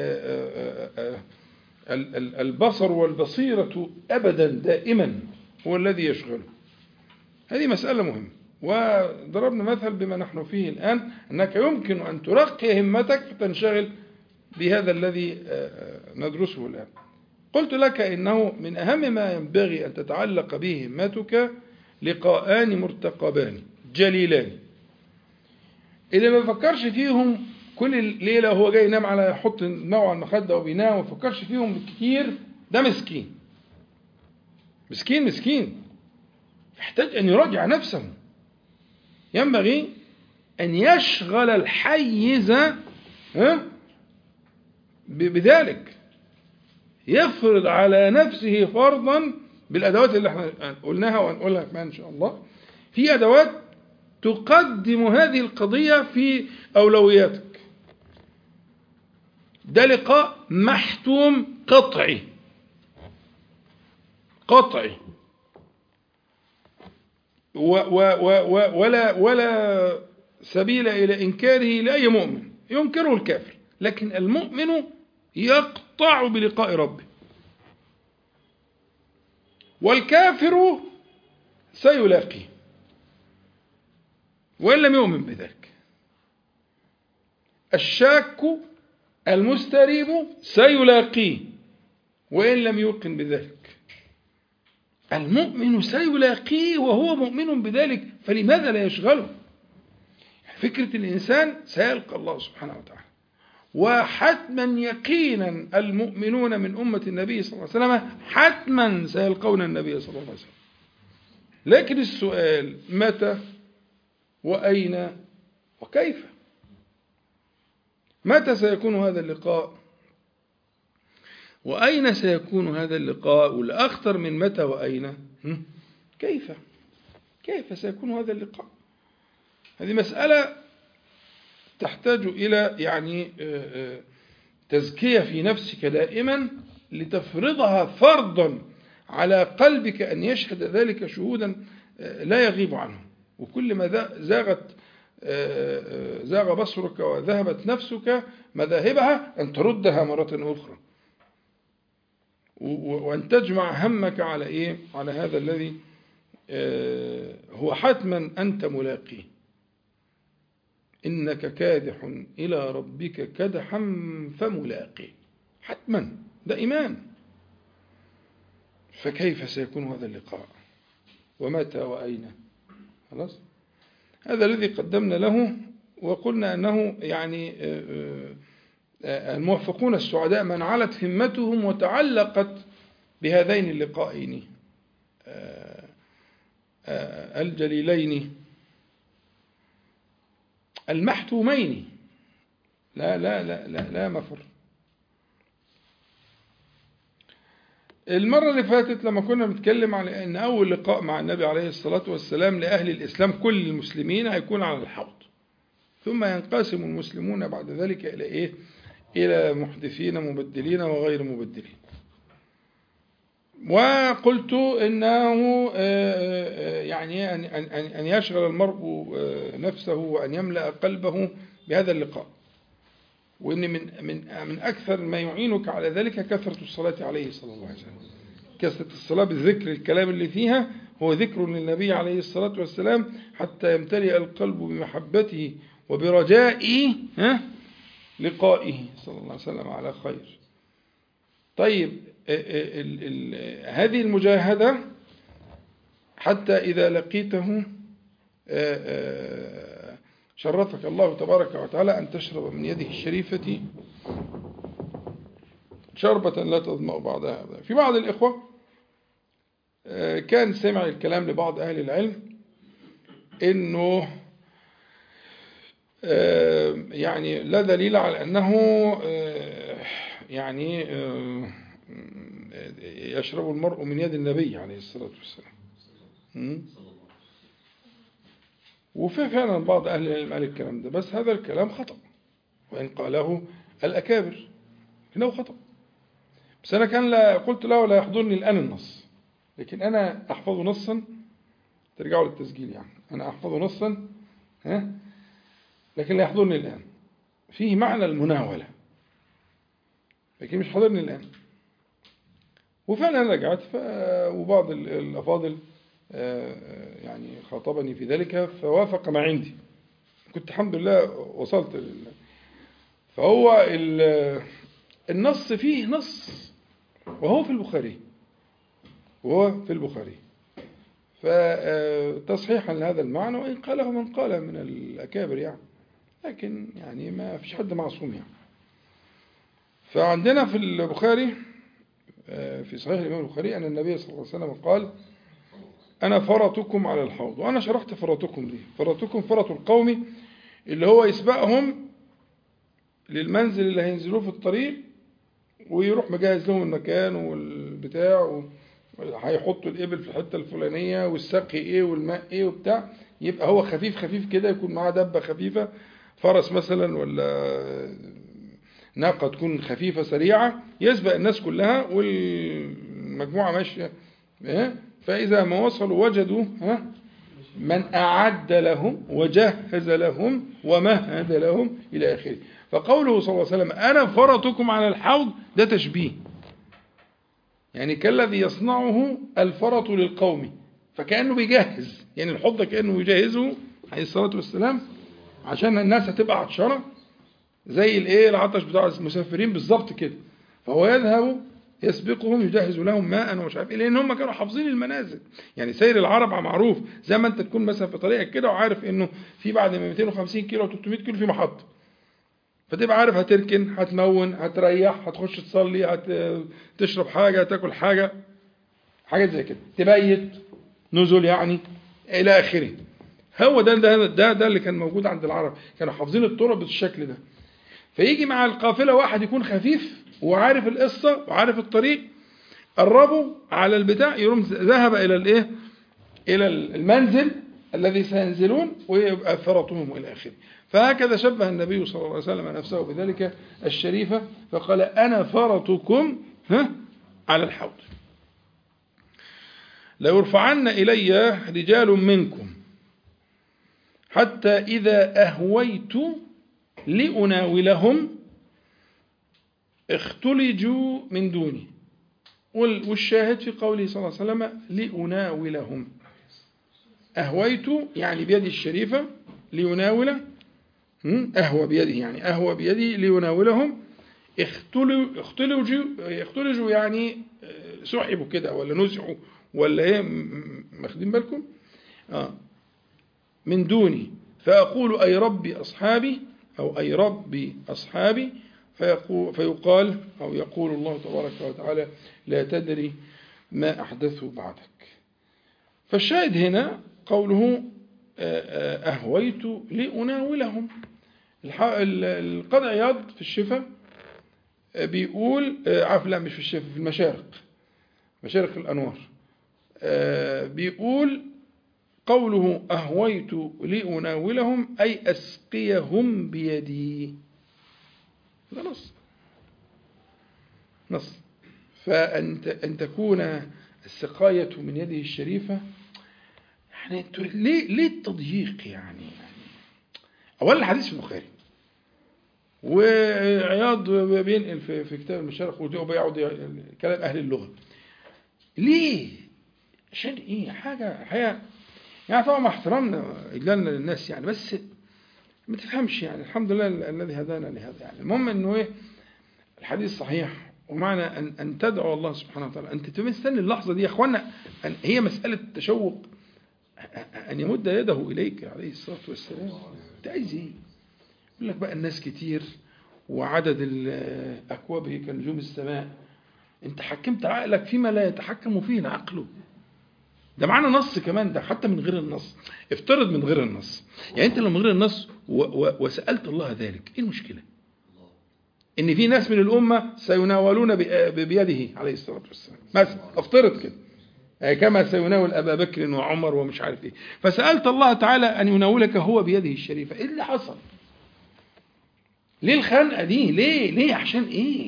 البصر والبصيرة أبدا دائما هو الذي يشغله. هذه مسألة مهمة. وضربنا مثل بما نحن فيه الآن، أنك يمكن أن ترقي همتك فتنشغل بهذا الذي ندرسه الآن. قلت لك إنه من أهم ما ينبغي أن تتعلق به همتك لقاءان مرتقبان جليلان. اللي ما يفكرش فيهم كل ليلة هو جاي ينام على يحط نوع على المخدة وبينام وما يفكرش فيهم كتير، ده مسكين مسكين مسكين يحتاج أن يراجع نفسه. ينبغي أن يشغل الحيز بذلك، يفرض على نفسه فرضا بالأدوات اللي احنا قلناها وهنقولها كمان إن شاء الله. في أدوات تقدم هذه القضية في أولوياتك. ده لقاء محتوم قطعي قطعي و و و ولا ولا سبيل إلى إنكاره لأي مؤمن. ينكره الكافر، لكن المؤمن يقطع بلقاء ربه، والكافر سيلاقيه وإن لم يؤمن بذلك. الشاك المستريب سيلاقيه وإن لم يوقن بذلك. المؤمن سيلاقيه وهو مؤمن بذلك، فلماذا لا يشغله؟ فكرة الإنسان سيلقى الله سبحانه وتعالى، وحتما يقينا المؤمنون من أمة النبي صلى الله عليه وسلم حتما سيلقون النبي صلى الله عليه وسلم. لكن السؤال متى وأين وكيف؟ متى سيكون هذا اللقاء؟ وأين سيكون هذا اللقاء؟ والأخطر من متى وأين، كيف كيف سيكون هذا اللقاء؟ هذه مسألة تحتاج إلى يعني تزكية في نفسك دائما لتفرضها فرضا على قلبك أن يشهد ذلك شهودا لا يغيب عنه. وكل ما زاغت زاغ بصرك وذهبت نفسك مذاهبها أن تردها مرة أخرى، وأن تجمع همك على إيه؟ على هذا الذي هو حتما أنت ملاقيه، إنك كادح إلى ربك كدحا فملاقيه، حتما، ده إيمان. فكيف سيكون هذا اللقاء ومتى وأين؟ خلاص، هذا الذي قدمنا له، وقلنا أنه يعني الموفقون السعداء من علت همتهم وتعلقت بهذين اللقاءين الجليلين المحتومين، لا لا لا لا, لا مفر. المرة اللي فاتت لما كنا بنتكلم على أن أول لقاء مع النبي عليه الصلاة والسلام لأهل الإسلام كل المسلمين هيكون على الحوض، ثم ينقسم المسلمون بعد ذلك إلى إيه؟ إلى محدثين مبدلين وغير مبدلين. وقلت إنه يعني أن يشغل المرء نفسه وأن يملأ قلبه بهذا اللقاء، وإن من من من أكثر ما يعينك على ذلك كثرة الصلاة عليه صلى الله عليه وسلم. كثرة الصلاة بالذكر، الكلام اللي فيها هو ذكر للنبي عليه الصلاة والسلام حتى يمتلئ القلب بمحبته وبرجائه لقائه صلى الله عليه وسلم على خير. طيب، ال ال هذه المجاهدة حتى إذا لقيته شرفك الله تبارك وتعالى أن تشرب من يده الشريفة شربة لا تظمأ بعدها. في بعض الإخوة كان سمع الكلام لبعض أهل العلم إنه يعني لا دليل على أنه يعني يشرب المرء من يد النبي عليه الصلاة والسلام. وفي فعلا بعض أهل العلم قال الكلام ده، بس هذا الكلام خطأ، وإن قاله الأكابر إنه خطأ. بس أنا كان لا قلت له لا يحضرني الآن النص، لكن أنا أحفظ نصا، ترجعوا للتسجيل يعني، أنا أحفظ نصا ها، لكن لا يحضرني الآن، فيه معنى المناولة، لكن مش حضرني الآن. وفعلا رجعت، وبعض الأفاضل يعني خاطبني في ذلك فوافق ما عندي، كنت الحمد لله وصلت لله. فهو النص فيه نص، وهو في البخاري، وهو في البخاري، فتصحيحا لهذا المعنى، وإن قاله من قاله من الأكابر يعني، لكن يعني ما فيش حد معصوم يعني. فعندنا في البخاري في صحيح الإمام البخاري أن النبي صلى الله عليه وسلم قال: أنا فرطكم على الحوض. وأنا شرحت فرطكم دي، فرطكم فرط القوم اللي هو يسبقهم للمنزل اللي هينزلوه في الطريق، ويروح مجهز لهم المكان والبتاع، وهيحطوا الإبل في الحتة الفلانية، والسقي إيه والماء إيه وبتاع، يبقى هو خفيف خفيف كده، يكون معاه دبة خفيفة، فرس مثلا ولا ناقة تكون خفيفة سريعة، يسبق الناس كلها والمجموعة ماشية. فإذا ما وصلوا وجدوا من أعد لهم وجهز لهم ومهد لهم إلى آخره. فقوله صلى الله عليه وسلم: أنا فرطكم على الحوض، ده تشبيه، يعني كالذي يصنعه الفرط للقوم، فكأنه بيجهز، يعني الحوض ده كأنه يجهزه عليه الصلاة والسلام عشان الناس هتبقى عطشانة زي الايه العطش بتاع المسافرين بالظبط كده. فهو يذهب يسبقهم يجهز لهم ماء ومش عارف ايه، لان هم كانوا حافظين المنازل. يعني سير العرب معروف، زي ما انت تكون مثلا في طريقك كده وعارف انه في بعد مئتين وخمسين كيلو وثلاثمئة كيلو في محطه، فتبقى عارف هتركن، هتمون، هتريح، هتخش تصلي، هتشرب حاجه، هتاكل حاجه، حاجات زي كده، تبيت، نزل يعني الى اخره. هو ده ده ده, ده اللي كان موجود عند العرب، كانوا حافظين الطرق بالشكل ده. فيجي مع القافلة واحد يكون خفيف وعارف القصة وعارف الطريق، قربوا على البتاع، يقوم ذهب إلى الإيه؟ إلى المنزل الذي سينزلون، ويبقى فرطهم إلى آخره. فهكذا شبه النبي صلى الله عليه وسلم نفسه بذلك الشريفة، فقال: أنا فرطكم ها على الحوض. ليرفعن إلي رجال منكم حتى إذا أهويت لأناولهم اختلجوا من دوني. والشاهد في قوله صلى الله عليه وسلم لأناولهم، أهويت يعني بيدي الشريفة، ليناول أهوى بيده يعني أهوى بيدي ليناولهم، اختلجوا اختلجوا يعني سحبوا كده ولا نزعوا ولا ايه، ماخدين بالكم؟ آه من دوني، فأقول أي ربي أصحابي أو أي ربي أصحابي، فيقول فيقال أو يقول الله تبارك وتعالى لا تدري ما أحدثوا بعدك. فالشاهد هنا قوله أهويت لأناولهم. القاضي عياض في الشفا بيقول عفوا لا مش في الشفا، في المشارق، مشارق الأنوار، بيقول قوله أهويت لأناولهم أي أسقيهم بيدي. ده نص نص فأن أن تكون السقاية من يده الشريفة، يعني ليه ليه التضييق يعني؟ أولا الحديث في البخاري، وعياض بينقل في, في كتاب المشارق وبيعود كلام أهل اللغة. ليه؟ عشان إيه؟ حاجة حاجة يعني طبعا مع احترامنا إجلالنا للناس يعني، بس ما تفهمش يعني. الحمد لله الذي هدانا لهذا يعني. المهم إنه إيه الحديث صحيح، ومعنى أن أن تدعو الله سبحانه وتعالى، أنت تستني اللحظة دي يا أخوانا، أن هي مسألة تشوق أن يمد يده إليك عليه الصلاة والسلام. أنت عايز إيه؟ يقول لك بقى الناس كتير وعدد الأكواب كنجوم السماء، أنت حكمت عقلك فيما لا يتحكم فيه العقل. ده معانا نص كمان، ده حتى من غير النص. افترض من غير النص، يعني أنت لو من غير النص وسألت الله ذلك، إيه المشكلة؟ إن في ناس من الأمة سيناولون بيده عليه الصلاة والسلام مثلا، افترض كده كما سيناول أبا بكر وعمر ومش عارف إيه، فسألت الله تعالى أن يناولك هو بيده الشريفة، إيه اللي حصل؟ ليه الخنقة دي؟ ليه ليه عشان إيه؟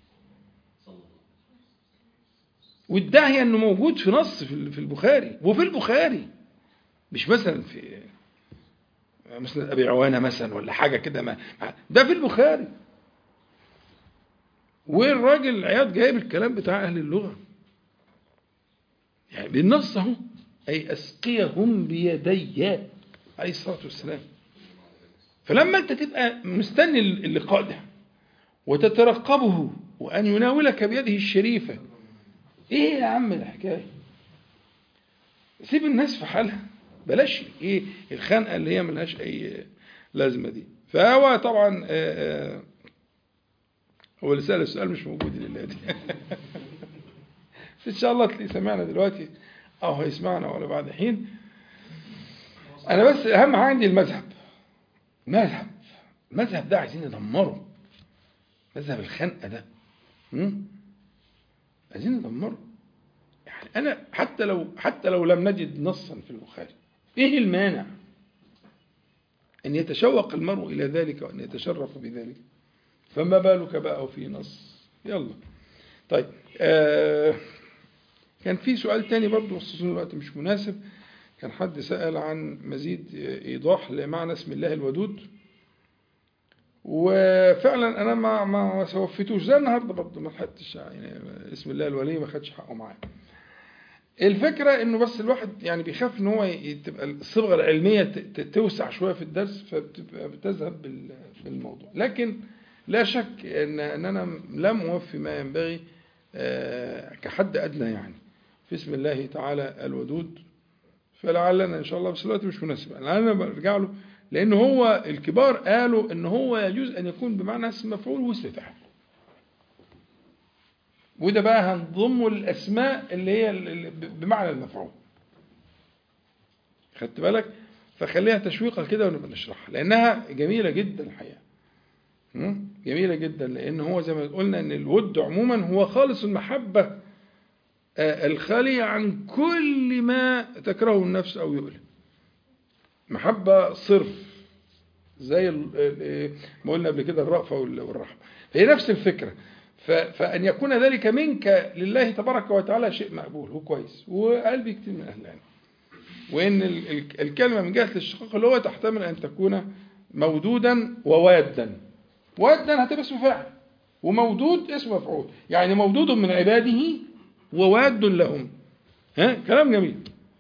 والداهية أنه موجود في نص في البخاري، وفي البخاري مش مثلا في مثلا أبي عوانة مثلا ولا حاجة كده، ما ده في البخاري. والراجل عياض جايب الكلام بتاع أهل اللغة يعني بالنص اهو، أي أسقيهم بيدي عليه الصلاة والسلام. فلما أنت تبقى مستني اللقاء ده وتترقبه وأن يناولك بيده الشريفة، إيه يا عم الحكاية؟ سيب الناس في حالها، بلاش إيه الخنقة اللي هي ملهاش أي لازمة دي. فهو طبعا آآ آآ هو اللي سأل السؤال مش موجود دلوقتي إن شاء الله تلاقيه سمعنا دلوقتي أو هيسمعنا ولا بعد حين. أنا بس أهم عندي المذهب، مذهب المذهب ده عايزين ندمره، مذهب الخنقة ده عايزين ندمره. يعني أنا حتى لو حتى لو لم نجد نصا في البخاري، إيه المانع أن يتشوق المرء إلى ذلك وأن يتشرف بذلك؟ فما بالك بقى وفي نص. يلا طيب، آه كان في سؤال تاني برضو خصوصا الوقت مش مناسب. كان حد سأل عن مزيد إيضاح لمعنى اسم الله الودود، وفعلا أنا ما ما سوفتوش زي النهارده برضو، ما لحقتش يعني اسم الله الولي ما خدش حقه معايا. الفكرة إنه بس الواحد يعني بيخاف إن هو تبقى الصبغة العلمية توسع شوية في الدرس فبتبقى بتذهب بالموضوع، لكن لا شك إن أن أنا لم أوفي ما ينبغي كحد أدنى يعني في اسم الله تعالى الودود. فلعلنا إن شاء الله، بس الوقت مش مناسب أنا برجع له، لأن هو الكبار قالوا إن هو يجوز أن يكون بمعنى اسم مفعول واسم فاعل، وده بقى هنضمه الأسماء اللي هي بمعنى المفعول. خدت بالك؟ فخليها تشويقة كده ونبقى نشرحها لأنها جميلة جدا الحقيقة، جميلة جدا، لأن هو زي ما قلنا أن الود عموما هو خالص المحبة الخالية عن كل ما تكرهه النفس أو يؤلم، محبة صرف زي ما قلنا قبل كده الرأفة والرحمة. فهي نفس الفكرة، فأن يكون ذلك منك لله تبارك وتعالى شيء مقبول، هو كويس، وقلبي كتير من أهل العلم. وإن الكلمة من جهة الاشتقاق اللي هو تحتمل أن تكون مودودا ووادا. وادا هتبقى اسم فاعل، ومودود اسم مفعول، يعني مودود من عباده وواد لهم. ها كلام جميل.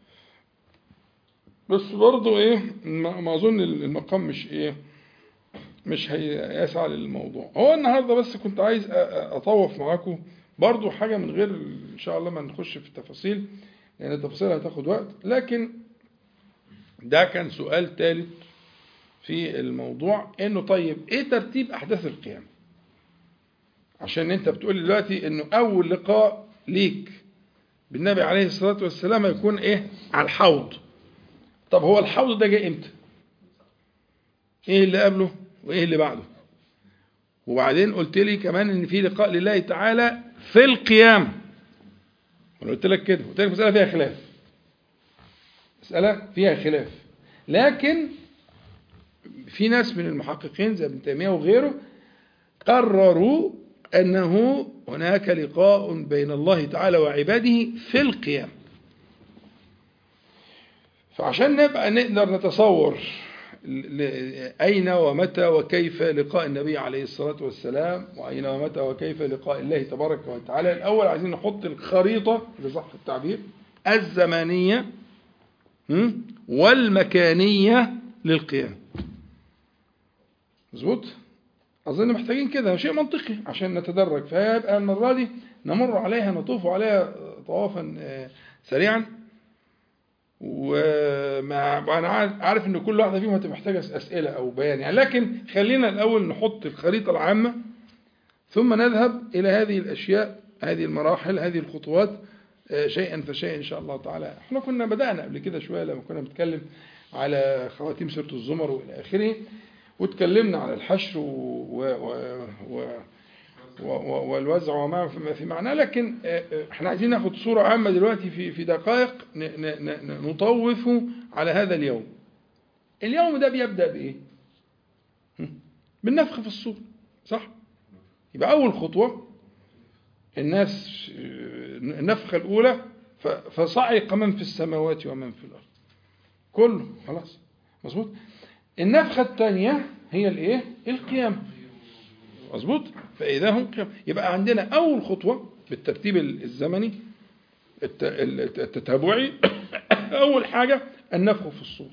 بس برضو ايه ما اظن المقام مش ايه مش هيسعى للموضوع. هو النهارده بس كنت عايز اطوف معاكم برضو حاجه من غير ان شاء الله ما نخش في التفاصيل، لان التفاصيل هتاخد وقت، لكن ده كان سؤال ثالث في الموضوع، انه طيب ايه ترتيب احداث القيامه؟ عشان انت بتقول دلوقتي انه اول لقاء ليك بالنبي عليه الصلاه والسلام يكون ايه؟ على الحوض. طب هو الحوض ده جاي امتى؟ ايه اللي قبله وايه اللي بعده؟ وبعدين قلت لي كمان ان في لقاء لله تعالى في القيامه. وانا قلت لك كده، قلت لك مساله فيها خلاف، مساله فيها خلاف، لكن في ناس من المحققين زي ابن تيميه وغيره قرروا انه هناك لقاء بين الله تعالى وعباده في القيامه. فعشان نبقى نقدر نتصور أين ومتى وكيف لقاء النبي عليه الصلاة والسلام، وأين ومتى وكيف لقاء الله تبارك وتعالى، الأول عايزين نحط الخريطة إذا صح التعبير الزمانية والمكانية للقيام. مظبوط؟ أظن محتاجين كده، شيء منطقي عشان نتدرج. فيبقى المرة دي نمر عليها نطوف عليها طوافا سريعا، وأنا عارف إن كل واحدة فيهم هتبقى محتاجة أسئلة أو بيان يعني، لكن خلينا الأول نحط الخريطة العامة ثم نذهب إلى هذه الأشياء، هذه المراحل، هذه الخطوات شيئا فشيئا إن شاء الله تعالى. احنا كنا بدأنا قبل كده شوية لما كنا بنتكلم على خواتيم سورة الزمر وإلى آخره، وتكلمنا على الحشر و... و... و... و... والوزع وما في معناه، لكن احنا عايزين ناخد صورة عامة دلوقتي في في دقائق نطوف على هذا اليوم. اليوم ده بيبدأ بإيه؟ بالنفخ في الصور، صح؟ يبقى أول خطوة الناس النفخة الأولى فصعق من في السماوات ومن في الأرض كله، خلاص مظبوط. النفخة الثانية هي الإيه؟ القيامة، مظبوط. فإذا هم قيام، يبقى عندنا أول خطوة بالترتيب الزمني التتابعي أول حاجة النفخ في الصور،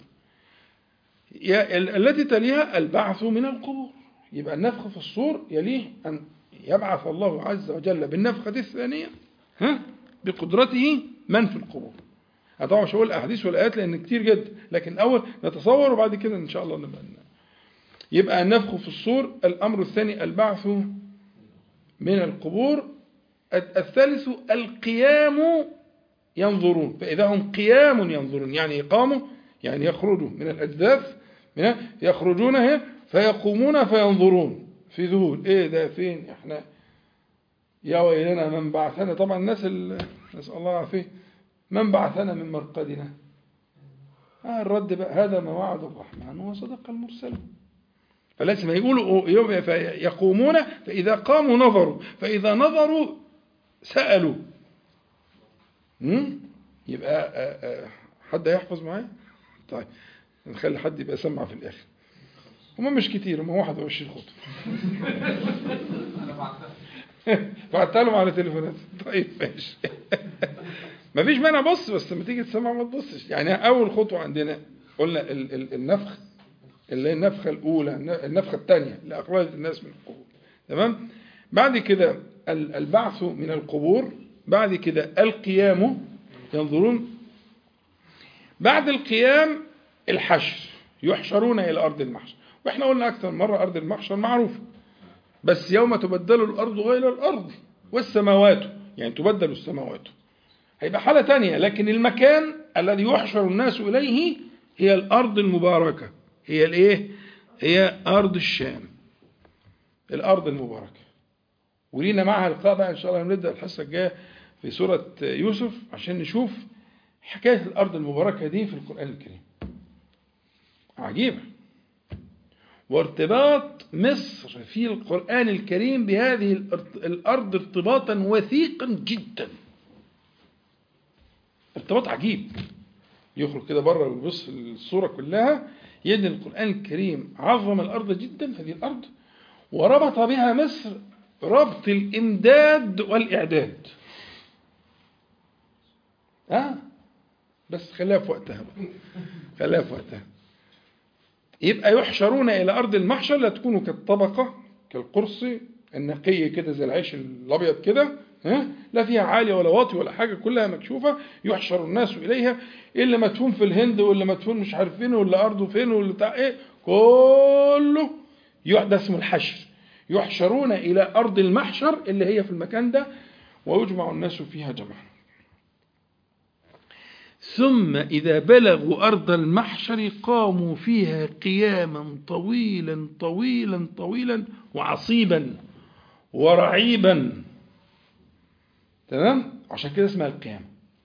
التي تليها البعث من القبور. يبقى النفخ في الصور يليه أن يبعث الله عز وجل بالنفخة الثانية ها بقدرته من في القبور. طبعا مش هقول الأحاديث والآيات لأن كتير جدا، لكن الأول نتصور وبعد كده إن شاء الله نبقى. يبقى النفخ في الصور. الأمر الثاني البعث من القبور. الثالث القيام ينظرون، فإذا هم قيام ينظرون، يعني يقاموا يعني يخرجوا من الأجداث، يخرجون هي فيقومون فينظرون في ذهول. إيه ده؟ فين إحنا؟ يا ويلنا من بعثنا. طبعا الناس نسأل الله العافية، من بعثنا من مرقدنا. آه الرد بقى هذا ما وعد الرحمن وصدق المرسلون. فلازم يقولوا يقومون، فإذا قاموا نظروا، فإذا نظروا سألوا. يبقى حد يحفظ معايا؟ طيب نخلي حد يبقى سمع في الآخر. هم مش كتير، هم واحد وعشرين خطوة. بعتها لهم على تليفونات. طيب ماشي. مفيش مانع، بص بس لما تيجي تسمع ما تبصش. يعني أول خطوة عندنا قلنا النفخ اللي هي النفخة الأولى، النفخة الثانية اللي أخرجت الناس من القبور، تمام. بعد كده البعث من القبور، بعد كده القيام ينظرون، بعد القيام الحشر، يحشرون إلى أرض المحشر. وإحنا قلنا أكثر مرة أرض المحشر معروفة، بس يوم تبدل الأرض غير الأرض والسماوات، يعني تبدل السماوات، هيبقى حالة تانية. لكن المكان الذي يحشر الناس إليه هي الأرض المباركة، هي الإيه؟ هي أرض الشام، الأرض المباركة. ولينا معها لقاء بقى إن شاء الله، نبدأ الحصة الجاية في سورة يوسف عشان نشوف حكاية الأرض المباركة دي في القرآن الكريم. عجيبة. وارتباط مصر في القرآن الكريم بهذه الأرض ارتباطا وثيقا جدا، ارتباط عجيب. يخرج كده بره ويبص الصورة كلها، يجد القرآن الكريم عظم الأرض جدا، هذه الأرض، وربط بها مصر ربط الإمداد والإعداد. آه بس خليها في وقتها بقى. خليها في وقتها. يبقى يحشرون إلى أرض المحشر لا تكون كالطبقة كالقرص النقي كده زي العيش الأبيض كده، ها، لا فيها عالية ولا واطي ولا حاجة، كلها مكشوفة. يحشر الناس إليها، اللي مدفون في الهند واللي مدفون مش عارف فين واللي أرضه فين واللي بتاع إيه، كله ده اسمه الحشر. يحشرون إلى أرض المحشر اللي هي في المكان ده، ويجمع الناس فيها جمعا. ثم إذا بلغوا أرض المحشر قاموا فيها قياما طويلا طويلا طويلا وعصيبا ورعيبا. تمام؟ عشان كده اسمها القيام.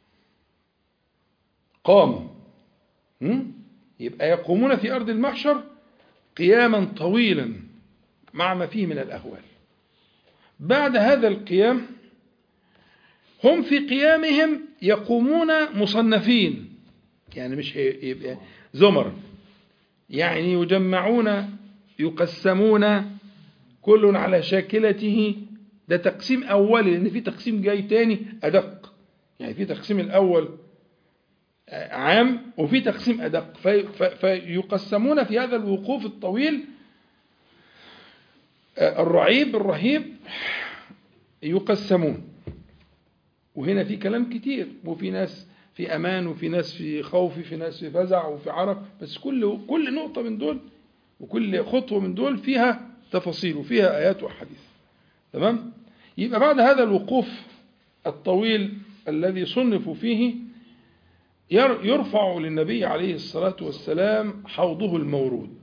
قام يبقى يقومون في أرض المحشر قياما طويلا مع ما فيه من الأهوال. بعد هذا القيام هم في قيامهم يقومون مصنفين، يعني مش يبقى زمر، يعني يجمعون يقسمون كل على شاكلته. ده تقسيم أولي، لأن في تقسيم جاي تاني أدق، يعني في تقسيم الأول عام وفي تقسيم أدق، فيقسمون في هذا الوقوف الطويل الرعيب الرهيب، يقسمون. وهنا في كلام كتير، وفي ناس في أمان وفي ناس في خوف، في ناس في فزع وفي عرق، بس كل كل نقطة من دول وكل خطوة من دول فيها تفاصيل وفيها آيات وحديث. تمام؟ يبقى بعد هذا الوقوف الطويل الذي صنفوا فيه يرفع للنبي عليه الصلاة والسلام حوضه المورود،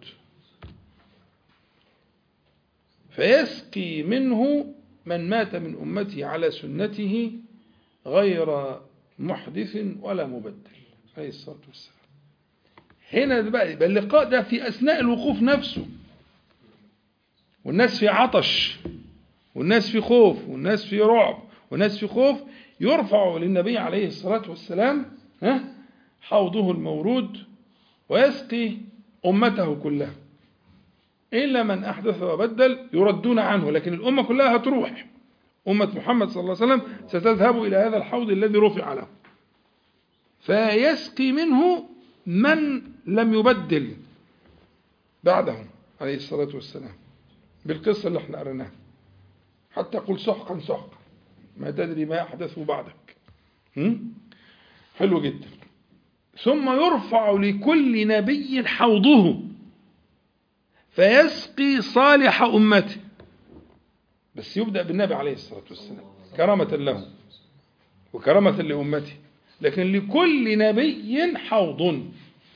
فيسقي منه من مات من أمته على سنته غير محدث ولا مبدل عليه الصلاة والسلام. هنا بقى اللقاء ده في أثناء الوقوف نفسه، والناس في عطش والناس في خوف والناس في رعب والناس في خوف، يرفع للنبي عليه الصلاة والسلام ها حوضه المورود ويسقي أمته كلها، إلا من أحدث وبدل يردون عنه، لكن الأمة كلها هتروح. أمة محمد صلى الله عليه وسلم ستذهب إلى هذا الحوض الذي رفع له، فيسقي منه من لم يبدل بعدهم عليه الصلاة والسلام، بالقصة اللي احنا قرناها، حتى قل سحقا سحقا ما تدري ما أحدثه بعدك. حلو جدا. ثم يرفع لكل نبي حوضه فيسقي صالح أمته، بس يبدأ بالنبي عليه الصلاة والسلام كرامة له وكرامة لأمته، لكن لكل نبي حوض،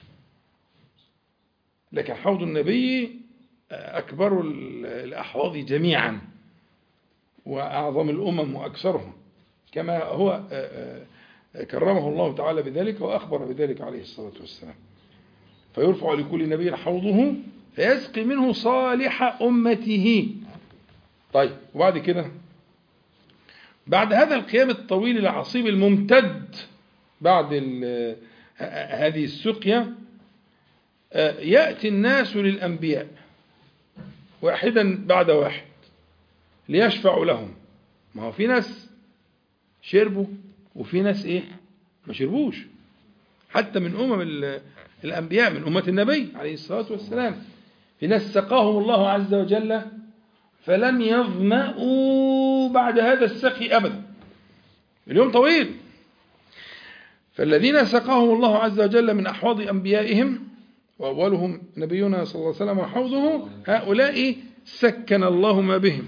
لكن حوض النبي أكبر الأحواض جميعا وأعظم الأمم وأكثرهم، كما هو كرمه الله تعالى بذلك وأخبر بذلك عليه الصلاة والسلام. فيرفع لكل نبي حوضه فيسقي منه صالح أمته. طيب، وبعد كده بعد هذا القيام الطويل العصيب الممتد بعد هذه السقيا يأتي الناس للأنبياء واحدا بعد واحد ليشفعوا لهم. ما هو في ناس شربوا وفي ناس ايه ما شربوش، حتى من أمم الأنبياء من أمة النبي عليه الصلاة والسلام. في ناس سقاهم الله عز وجل فلم يظمأوا بعد هذا السقي أبدا، اليوم طويل. فالذين سقاهم الله عز وجل من أحواض أنبيائهم وأولهم نبينا صلى الله عليه وسلم وحوضه، هؤلاء سكن الله ما بهم.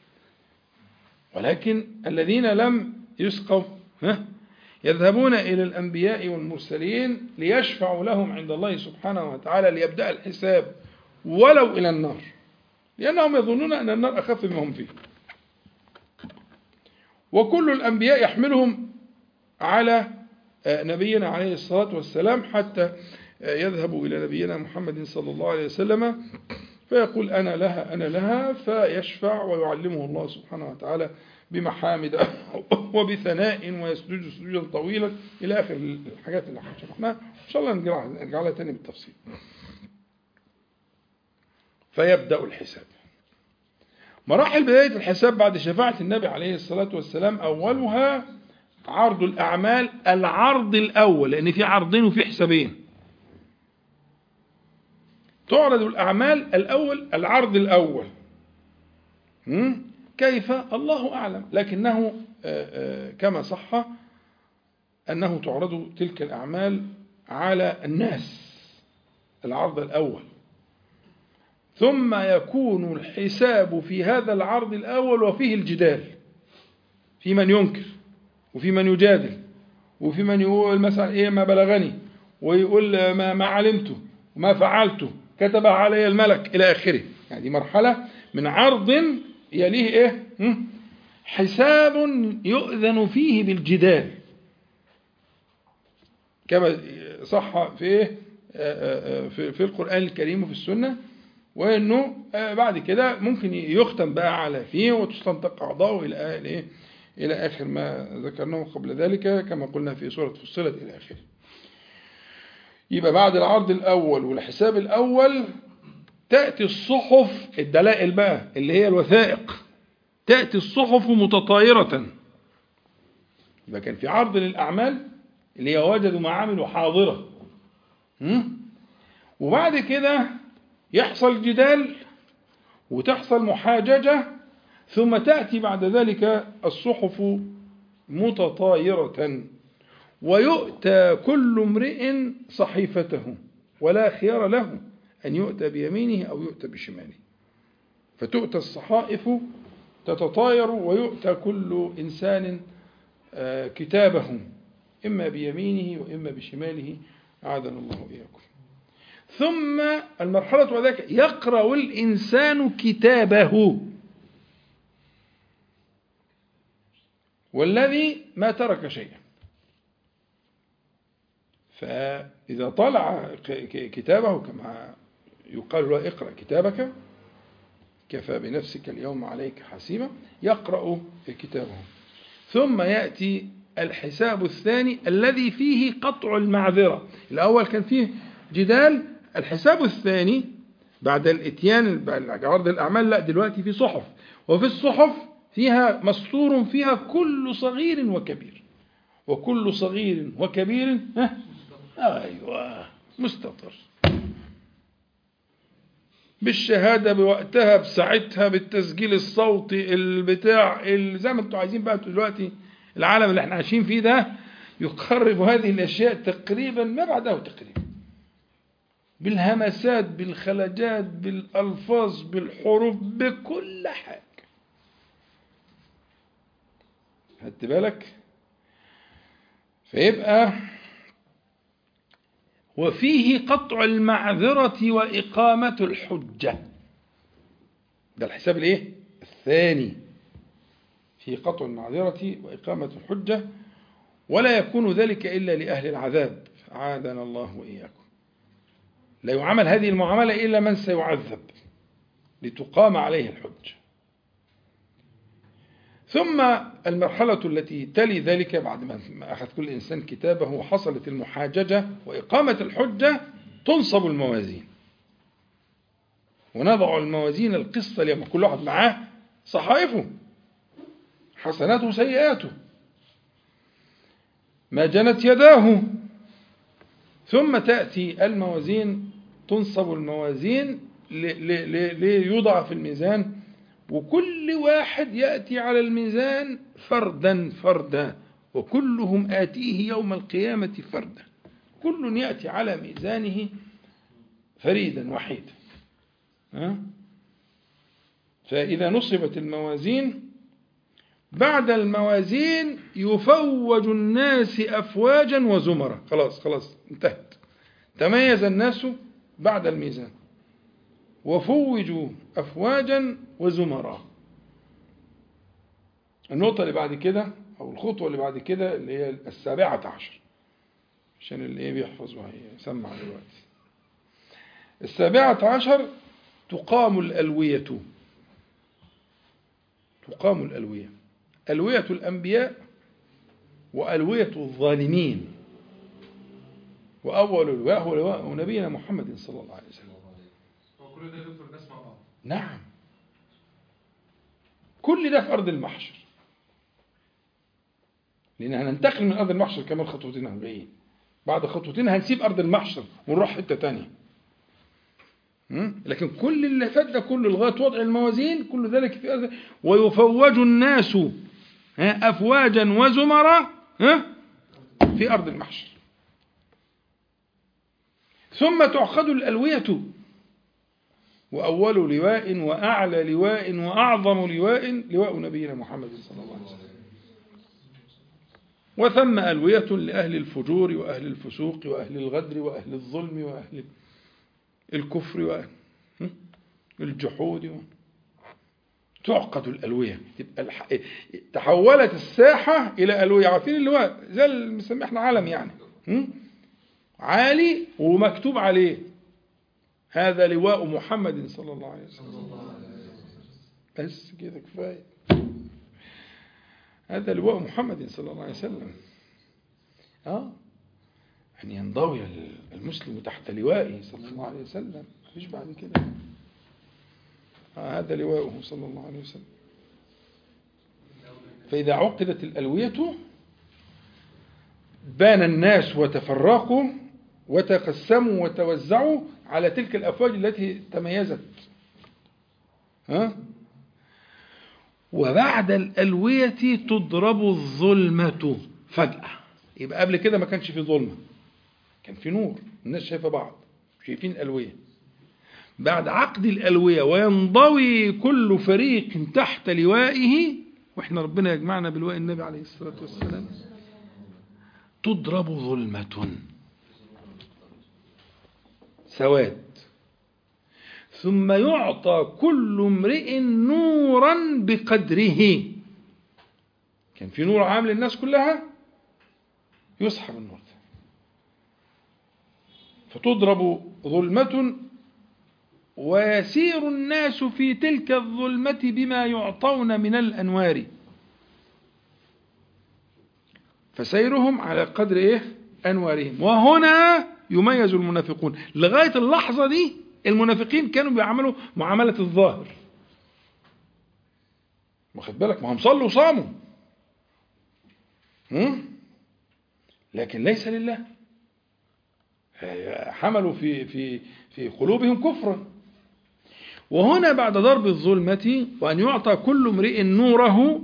ولكن الذين لم يسقوا يذهبون إلى الأنبياء والمرسلين ليشفعوا لهم عند الله سبحانه وتعالى ليبدأ الحساب ولو إلى النار، لأنهم يظنون أن النار أخف مما هم فيه. وكل الأنبياء يحملهم على نبينا عليه الصلاة والسلام حتى يذهبوا إلى نبينا محمد صلى الله عليه وسلم فيقول أنا لها أنا لها، فيشفع ويعلمه الله سبحانه وتعالى بمحامد وبثناء ويسجد سجودا طويلا إلى آخر الحاجات اللي شرحناها، إن شاء الله نرجع لها تاني بالتفصيل. فيبدأ الحساب. مراحل بداية الحساب بعد شفاعة النبي عليه الصلاة والسلام أولها عرض الأعمال، العرض الأول، لأن في عرضين وفي حسابين. تعرض الأعمال الأول، العرض الأول كيف؟ الله أعلم، لكنه كما صح أنه تعرض تلك الأعمال على الناس، العرض الأول، ثم يكون الحساب في هذا العرض الأول وفيه الجدال، في من ينكر وفي من يجادل وفي من يقول مثلا إيه ما بلغني، ويقول ما, ما علمته وما فعلته كتب علي الملك إلى آخره. يعني دي مرحلة من عرض يليه إيه؟ حساب يؤذن فيه بالجدال، كما صح في إيه؟ في القرآن الكريم وفي السنة. وإنه بعد كده ممكن يختم بقى على فيه وتستنطق أعضاؤه إلى إلى إلى آخر ما ذكرناه قبل ذلك كما قلنا في سورة فصلت إلى آخره. يبقى بعد العرض الأول والحساب الأول تأتي الصحف، الدلائل بقى اللي هي الوثائق، تأتي الصحف متطايرة. يبقى كان في عرض للأعمال اللي هي وجدوا ما عملوا حاضرة، وبعد كده يحصل جدال وتحصل محاججة، ثم تأتي بعد ذلك الصحف متطايرة، ويؤتى كل امرئ صحيفته ولا خيار له أن يؤتى بيمينه أو يؤتى بشماله. فتؤتى الصحائف تتطاير ويؤتى كل إنسان كتابه إما بيمينه وإما بشماله، أعاذنا الله إياكم. ثم المرحلة وذلك يقرأ الإنسان كتابه، والذي ما ترك شيئا. فإذا طلع كتابه كما يقال له اقرأ كتابك كفى بنفسك اليوم عليك حسيبا، يقرأ كتابه. ثم يأتي الحساب الثاني الذي فيه قطع المعذرة. الأول كان فيه جدال، الحساب الثاني بعد الاتيان بعد عرض الأعمال لا، دلوقتي في صحف، وفي الصحف فيها مسطور فيها كل صغير وكبير، وكل صغير وكبير ها أيوة مستطر بالشهادة بوقتها بساعتها بالتسجيل الصوتي البتاع زي ما انتوا عايزين بقى. دلوقتي العالم اللي احنا عايشين فيه ده يقرب هذه الأشياء تقريبا ما بعده تقريبا، بالهمسات بالخلجات بالألفاظ بالحروف بكل حاجة. خدت بالك؟ فيبقى وفيه قطع المعذرة وإقامة الحجة. ده الحساب الايه؟ الثاني، في قطع المعذرة وإقامة الحجة، ولا يكون ذلك إلا لأهل العذاب، عادنا الله وإياكم. لا يعمل هذه المعاملة إلا من سيعذب لتقام عليه الحجة. ثم المرحلة التي تلي ذلك بعد ما أخذ كل إنسان كتابه وحصلت المحاججة وإقامة الحجة، تنصب الموازين ونضع الموازين القسط لما كل واحد معاه صحائفه حسناته وسيئاته ما جنت يداه. ثم تأتي الموازين، تنصب الموازين ليوضع في الميزان، وكل واحد يأتي على الميزان فردا فردا، وكلهم آتيه يوم القيامة فردا، كل يأتي على ميزانه فريدا وحيدا. فإذا نصبت الموازين، بعد الموازين يفوج الناس أفواجا وزمرا. خلاص خلاص انتهت، تميز الناس بعد الميزان وفوجوا أفواجا وزمرا. النقطة اللي بعد كده أو الخطوة اللي بعد كده اللي هي السابعة عشر، عشان اللي بيحفظ ويسمع دلوقتي. السابعة عشر تقام الألوية، تقام الألوية. ألوية الأنبياء وألوية الظالمين، وأول لواء هو لواء نبينا محمد صلى الله عليه وسلم. وكل ده يدخل الناس مع بعض. نعم، كل ده في أرض المحشر، لأن هننتقل من أرض المحشر كمان خطوتين هنجيين، بعد خطوتين هنسيب أرض المحشر ونروح حتة تانية. لكن كل اللي فات ده كله لغاية وضع الموازين كل ذلك في أرض، ويفوج الناس أفواجا وزمرا في أرض المحشر، ثم تعقد الألوية، وأول لواء وأعلى لواء وأعظم لواء لواء نبينا محمد صلى الله عليه وسلم. وثم ألوية لأهل الفجور وأهل الفسوق وأهل الغدر وأهل الظلم وأهل الكفر وأهل الجحود. تعقد الألوية، تبقى الح... تحولت الساحة إلى ألوية. عارفين اللواء زي اللي بنسميه احنا علم يعني، عالي ومكتوب عليه هذا لواء محمد صلى الله عليه وسلم، بس كده كفاية. هذا لواء محمد صلى الله عليه وسلم. اه أن ينضوي المسلم تحت لوائه صلى الله عليه وسلم، مفيش بعد كده. آه هذا لواءه صلى الله عليه وسلم. فإذا عقدت الألوية بان الناس وتفرقوا وتقسموا وتوزعوا على تلك الأفواج التي تميزت. ها؟ وبعد الألوية تضرب الظلمة فجأة. يبقى قبل كده ما كانش في ظلمة، كان في نور، الناس شايفة بعض، شايفين الألوية. بعد عقد الألوية وينضوي كل فريق تحت لوائه، وإحنا ربنا يجمعنا بلواء النبي عليه الصلاة والسلام، تضرب ظلمة سواد، ثم يعطى كل امرئ نورا بقدره. كان في نور عام للناس كلها، يسحب النور ده، فتضرب ظلمة ويسير الناس في تلك الظلمة بما يعطون من الأنوار، فسيرهم على قدر إيه؟ أنوارهم. وهنا يميز المنافقون. لغاية اللحظة دي المنافقين كانوا بيعملوا معاملة الظاهر، واخد بالك، ما هم صلوا وصاموا، لكن ليس لله، حملوا في في في قلوبهم كفرا. وهنا بعد ضرب الظلمة وأن يعطى كل امرئ نوره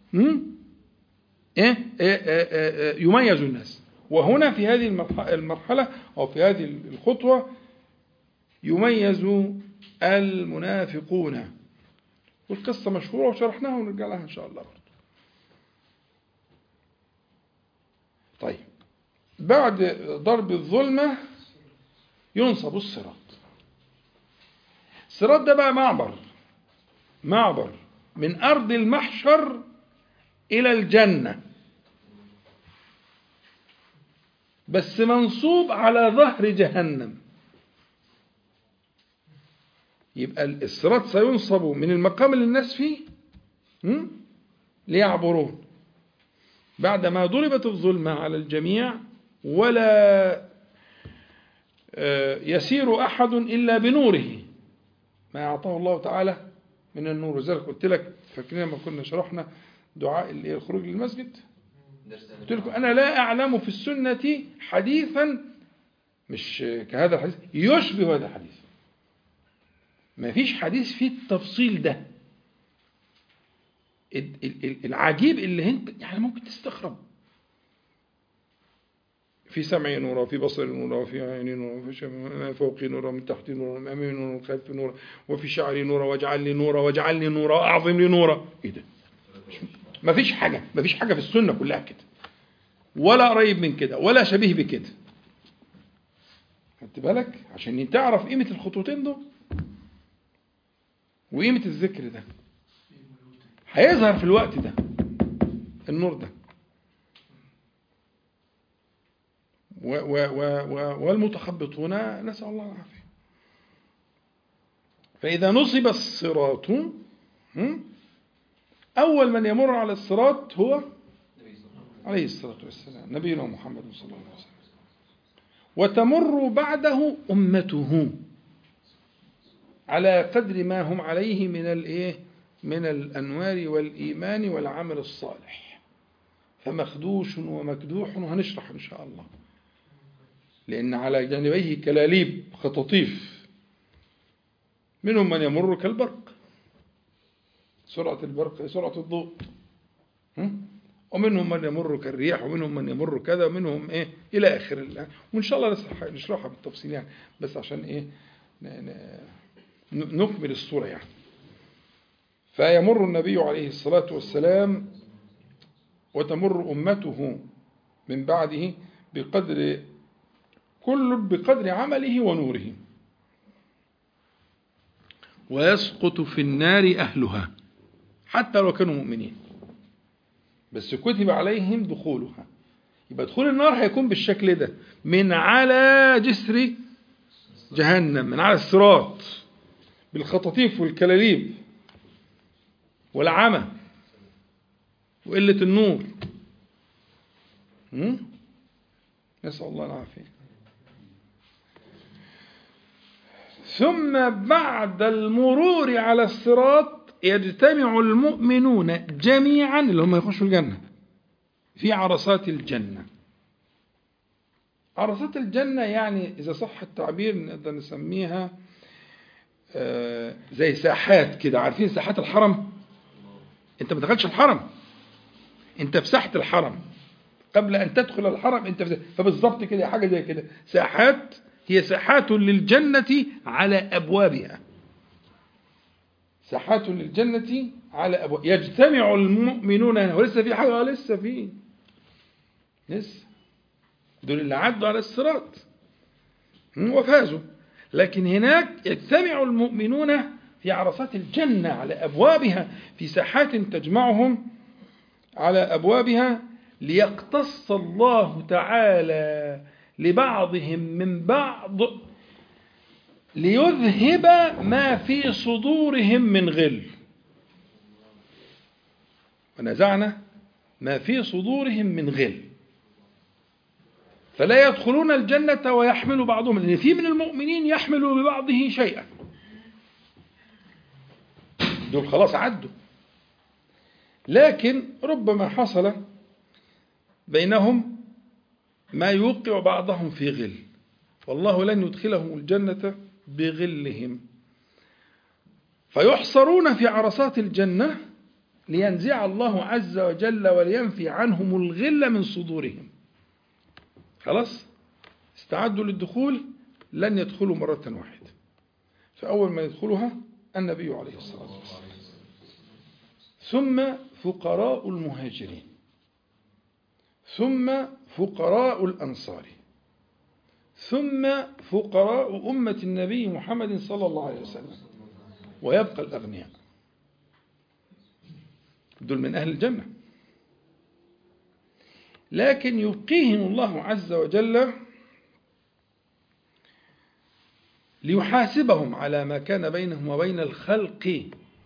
يميز الناس. وهنا في هذه المرحلة أو في هذه الخطوة يميز المنافقون، والقصة مشهورة وشرحناها ونرجع لها إن شاء الله برضو. طيب، بعد ضرب الظلمة ينصب الصراط. الصراط ده بقى معبر معبر من أرض المحشر إلى الجنة، بس منصوب على ظهر جهنم. يبقى الصراط سينصب من المقام اللي الناس فيه ليعبرون، بعدما ضربت الظلمة على الجميع ولا يسير أحد إلا بنوره، ما أعطاه الله تعالى من النور. وذلك قلت لك، فاكرين لما كنا شرحنا دعاء الخروج للمسجد، قلت لكم أنا لا أعلم في السنة حديثا مش كهذا الحديث يشبه هذا الحديث. ما فيش حديث فيه التفصيل ده العجيب اللي انت يعني ممكن تستغرب. في سمعي نورا، وفي بصري نورا، وفي عيني نورا، وفي فوقي نورا، ومن تحتي نورا، ومن أمامي نورا، ومن خلفي نورا، وفي شعري نورا، واجعل لي نورا، واجعل لي نورا، أعظم لي نورا. إيه ده؟ ما فيش حاجة ما فيش حاجة في السنة كلها كده، ولا قريب من كده، ولا شبيه بكده. خدت بالك؟ عشان تعرف قيمة الخطوتين دول وقيمة الذكر ده. هيظهر في الوقت ده النور ده، و و و والمتخبطون نسأل الله العافية. فإذا نصب الصراط أول من يمر على الصراط هو عليه الصلاة والسلام نبينا محمد صلى الله عليه وسلم، وتمر بعده أمته على قدر ما هم عليه من الإيه من الأنوار والإيمان والعمل الصالح، فمخدوش ومكدوح، وهنشرح إن شاء الله، لأن على جانبيه كلاليب خطاطيف، منهم من يمر كالبرق، سرعة البرق سرعة الضوء، ومنهم من يمر كالرياح، ومنهم من يمر كذا، ومنهم إيه إلى آخر الله. وإن شاء الله نشرحها بالتفصيل يعني، بس عشان إيه نكمل الصورة يعني. فيمر النبي عليه الصلاة والسلام وتمر أمته من بعده بقدر كل بقدر عمله ونوره، ويسقط في النار أهلها حتى لو كانوا مؤمنين، بس كتب عليهم دخولها. يبقى دخول النار هيكون بالشكل ده، من على جسر جهنم، من على الصراط، بالخطاطيف والكلاليب والعمى وقلة النور. نسأل الله العافية. ثم بعد المرور على الصراط يجتمع المؤمنون جميعا اللي هم يخشوا الجنة في عرصات الجنة. عرصات الجنة يعني إذا صح التعبير نقدر نسميها زي ساحات كده. عارفين ساحات الحرم؟ انت ما دخلتش الحرم، انت في ساحة الحرم قبل ان تدخل الحرم، انت في فبالضبط كده حاجة زي كده. ساحات هي ساحات للجنة على أبوابها، ساحات للجنة على أبواب. يجتمع المؤمنون هنا، ولسه في حاجة لسه في لسه دول اللي عدوا على الصراط وفازوا، لكن هناك يجتمع المؤمنون في عرصات الجنة على أبوابها، في ساحات تجمعهم على أبوابها، ليقتص الله تعالى لبعضهم من بعض ليذهب ما في صدورهم من غل، ونزعنا ما في صدورهم من غل، فلا يدخلون الجنة ويحمل بعضهم، لأن في من المؤمنين يحمل ببعضه شيئا، دول خلاص عدوا، لكن ربما حصل بينهم ما يوقع بعضهم في غل، والله لن يدخلهم الجنة بغلهم، فيحصرون في عرصات الجنة لينزع الله عز وجل ولينفي عنهم الغل من صدورهم. خلاص استعدوا للدخول، لن يدخلوا مرة واحدة، فأول ما يدخلها النبي عليه الصلاة والسلام، ثم فقراء المهاجرين، ثم فقراء الأنصار، ثم فقراء أمة النبي محمد صلى الله عليه وسلم، ويبقى الأغنياء، دول من أهل الجنة، لكن يبقيهم الله عز وجل ليحاسبهم على ما كان بينهم وبين الخلق،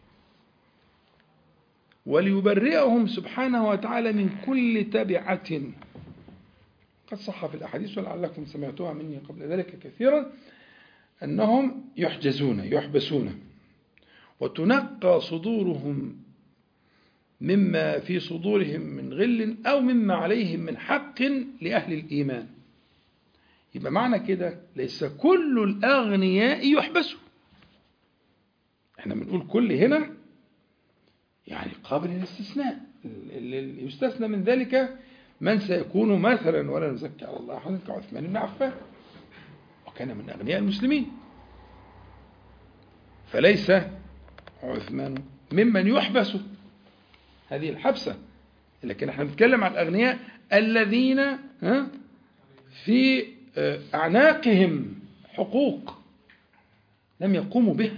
وليبرئهم سبحانه وتعالى من كل تبعة. قد صح في الأحاديث ولعلكم سمعتوها مني قبل ذلك كثيرا أنهم يحجزون يحبسون وتنقى صدورهم مما في صدورهم من غل أو مما عليهم من حق لأهل الإيمان. يبقى معنى كده ليس كل الأغنياء يحبسوا، احنا بنقول كل هنا يعني قابل للاستثناء، اللي يستثنى من ذلك من سيكون مثلا، ولا نزكي على الله أحد، كعثمان بن عفان، وكان من أغنياء المسلمين، فليس عثمان ممن يحبس هذه الحبسة، لكن احنا بنتكلم عن الأغنياء الذين في أعناقهم حقوق لم يقوموا بها،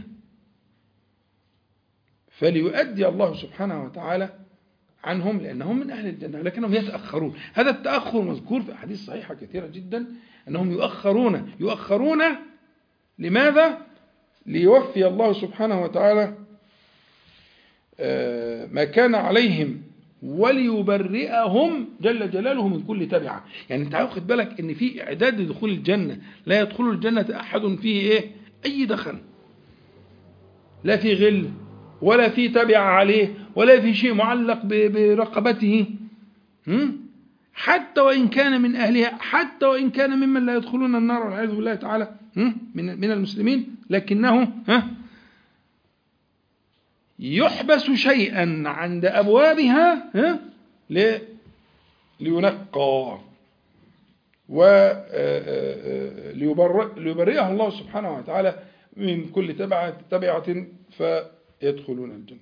فليؤدي الله سبحانه وتعالى عنهم لأنهم من أهل الجنة، لكنهم يتأخرون. هذا التأخر مذكور في أحاديث صحيحة كثيرة جدا، أنهم يؤخرون يؤخرون لماذا؟ ليوفي الله سبحانه وتعالى ما كان عليهم وليبرئهم جل جلاله من كل تبعة. يعني انت واخد بالك ان في اعداد لدخول الجنة، لا يدخل الجنة احد فيه ايه اي دخل، لا في غل ولا في تبع عليه ولا في شيء معلق برقبته، حتى وإن كان من أهلها، حتى وإن كان ممن لا يدخلون النار والعياذ بالله تعالى من من المسلمين، لكنه يحبس شيئا عند أبوابها لينقى وليبرئه الله سبحانه وتعالى من كل تبعة تبعة فيدخلون الجنة.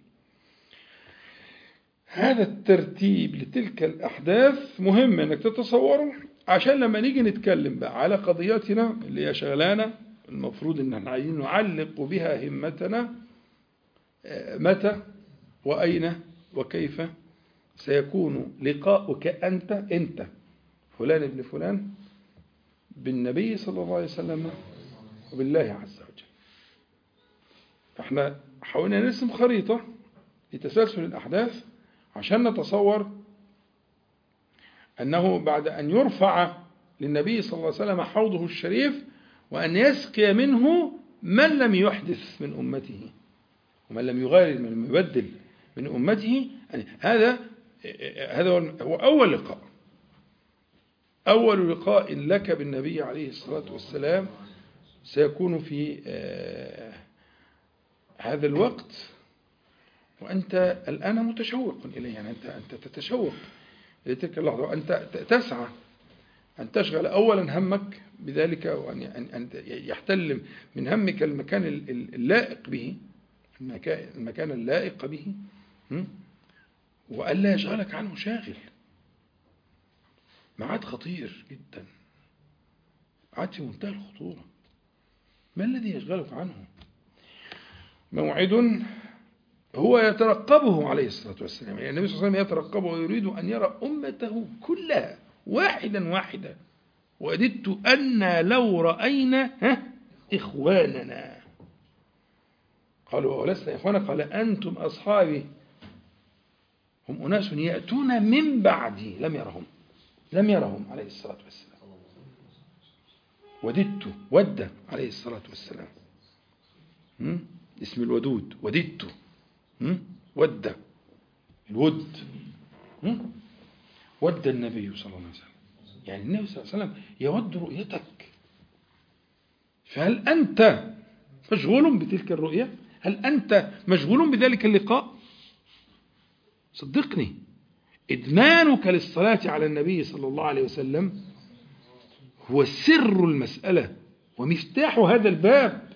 هذا الترتيب لتلك الأحداث مهم أنك تتصوره، عشان لما نيجي نتكلم بقى على قضياتنا اللي هي شغلانة المفروض أن احنا عايزين نعلق بها همتنا، متى وأين وكيف سيكون لقاؤك أنت أنت فلان ابن فلان بالنبي صلى الله عليه وسلم وبالله عز وجل. فاحنا حاولنا نرسم خريطة لتسلسل الأحداث عشان نتصور أنه بعد أن يرفع للنبي صلى الله عليه وسلم حوضه الشريف وأن يسقي منه من لم يحدث من أمته ومن لم يغير من لم يبدل من أمته، يعني هذا هذا هو أول لقاء، أول لقاء لك بالنبي عليه الصلاة والسلام سيكون في هذا الوقت، وأنت الآن متشوق إليه. يعني أنت أنت تتشوق لتلك اللحظة، وأنت تسعى أن تشغل أولا همك بذلك، وأن أن يحتل من همك المكان اللائق به، المكان اللائق به، وألا يشغلك عنه شاغل. معاد خطير جدا، معاد في منتهى الخطورة. ما الذي يشغلك عنه؟ موعد هو يترقبه عليه الصلاة والسلام، يعني النبي صلى الله عليه وسلم يترقبه ويريد أن يرى أمته كلها واحدا واحدا. وأددت أن لو رأينا إخواننا قالوا ولسنا إخوانا، قال أنتم أصحابي هم أناس يأتون من بعدي لم يرهم لم يرهم عليه الصلاة والسلام. وددت ود عليه الصلاة والسلام، اسم الودود وددت ود الود ود النبي صلى الله عليه وسلم، يعني النبي صلى الله عليه وسلم يود رؤيتك. فهل أنت مشغول بتلك الرؤية؟ هل أنت مشغول بذلك اللقاء؟ صدقني، إدمانك للصلاة على النبي صلى الله عليه وسلم هو سر المسألة ومفتاح هذا الباب.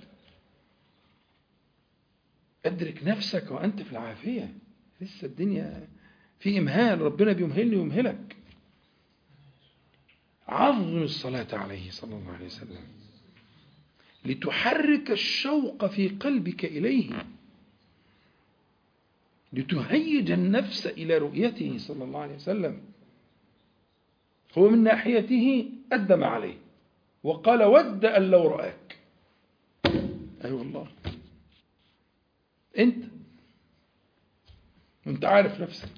أدرك نفسك وأنت في العافية، لسه الدنيا في إمهال، ربنا بيمهلني ويمهلك. عظم الصلاة عليه صلى الله عليه وسلم لتحرك الشوق في قلبك إليه، لتهيج النفس إلى رؤيته صلى الله عليه وسلم. هو من ناحيته أدم عليه وقال ود أن لو رآك. أي أيوة والله، أنت أنت عارف نفسك،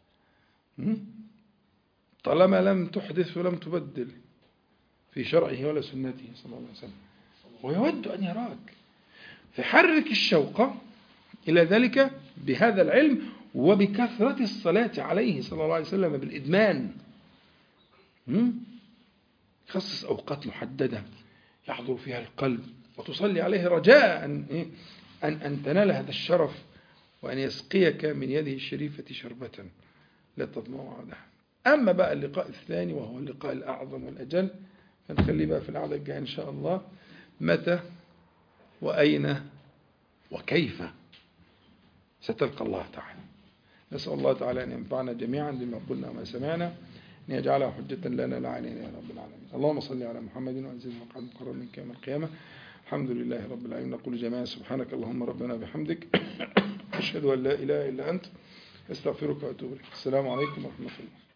طالما لم تحدث ولم تبدل في شرعه ولا سنته صلى الله عليه وسلم، ويود أن يراك. فحرك الشوق إلى ذلك بهذا العلم وبكثرة الصلاة عليه صلى الله عليه وسلم بالإدمان. خصص أوقات محددة يحضر فيها القلب وتصلي عليه رجاء أن, أن, أن تنال هذا الشرف، وأن يسقيك من يده الشريفة شربة لا تضمع بعدها. أما بقى اللقاء الثاني وهو اللقاء الأعظم والأجل فنخليه بقى في العادة الجاية إن شاء الله. متى وأين وكيف ستلقى الله تعالى. نسأل الله تعالى أن ينفعنا جميعا بما قلنا وما سمعنا، أن يجعلها حجة لنا لا علينا يا رب العالمين. اللهم صل على محمد وأنزل مقعد مقرب منك يوم القيامة. الحمد لله رب العالمين. نقول جميعا سبحانك اللهم ربنا بحمدك أشهد أن لا إله إلا أنت أستغفرك وأتوب إليك. السلام عليكم ورحمة الله.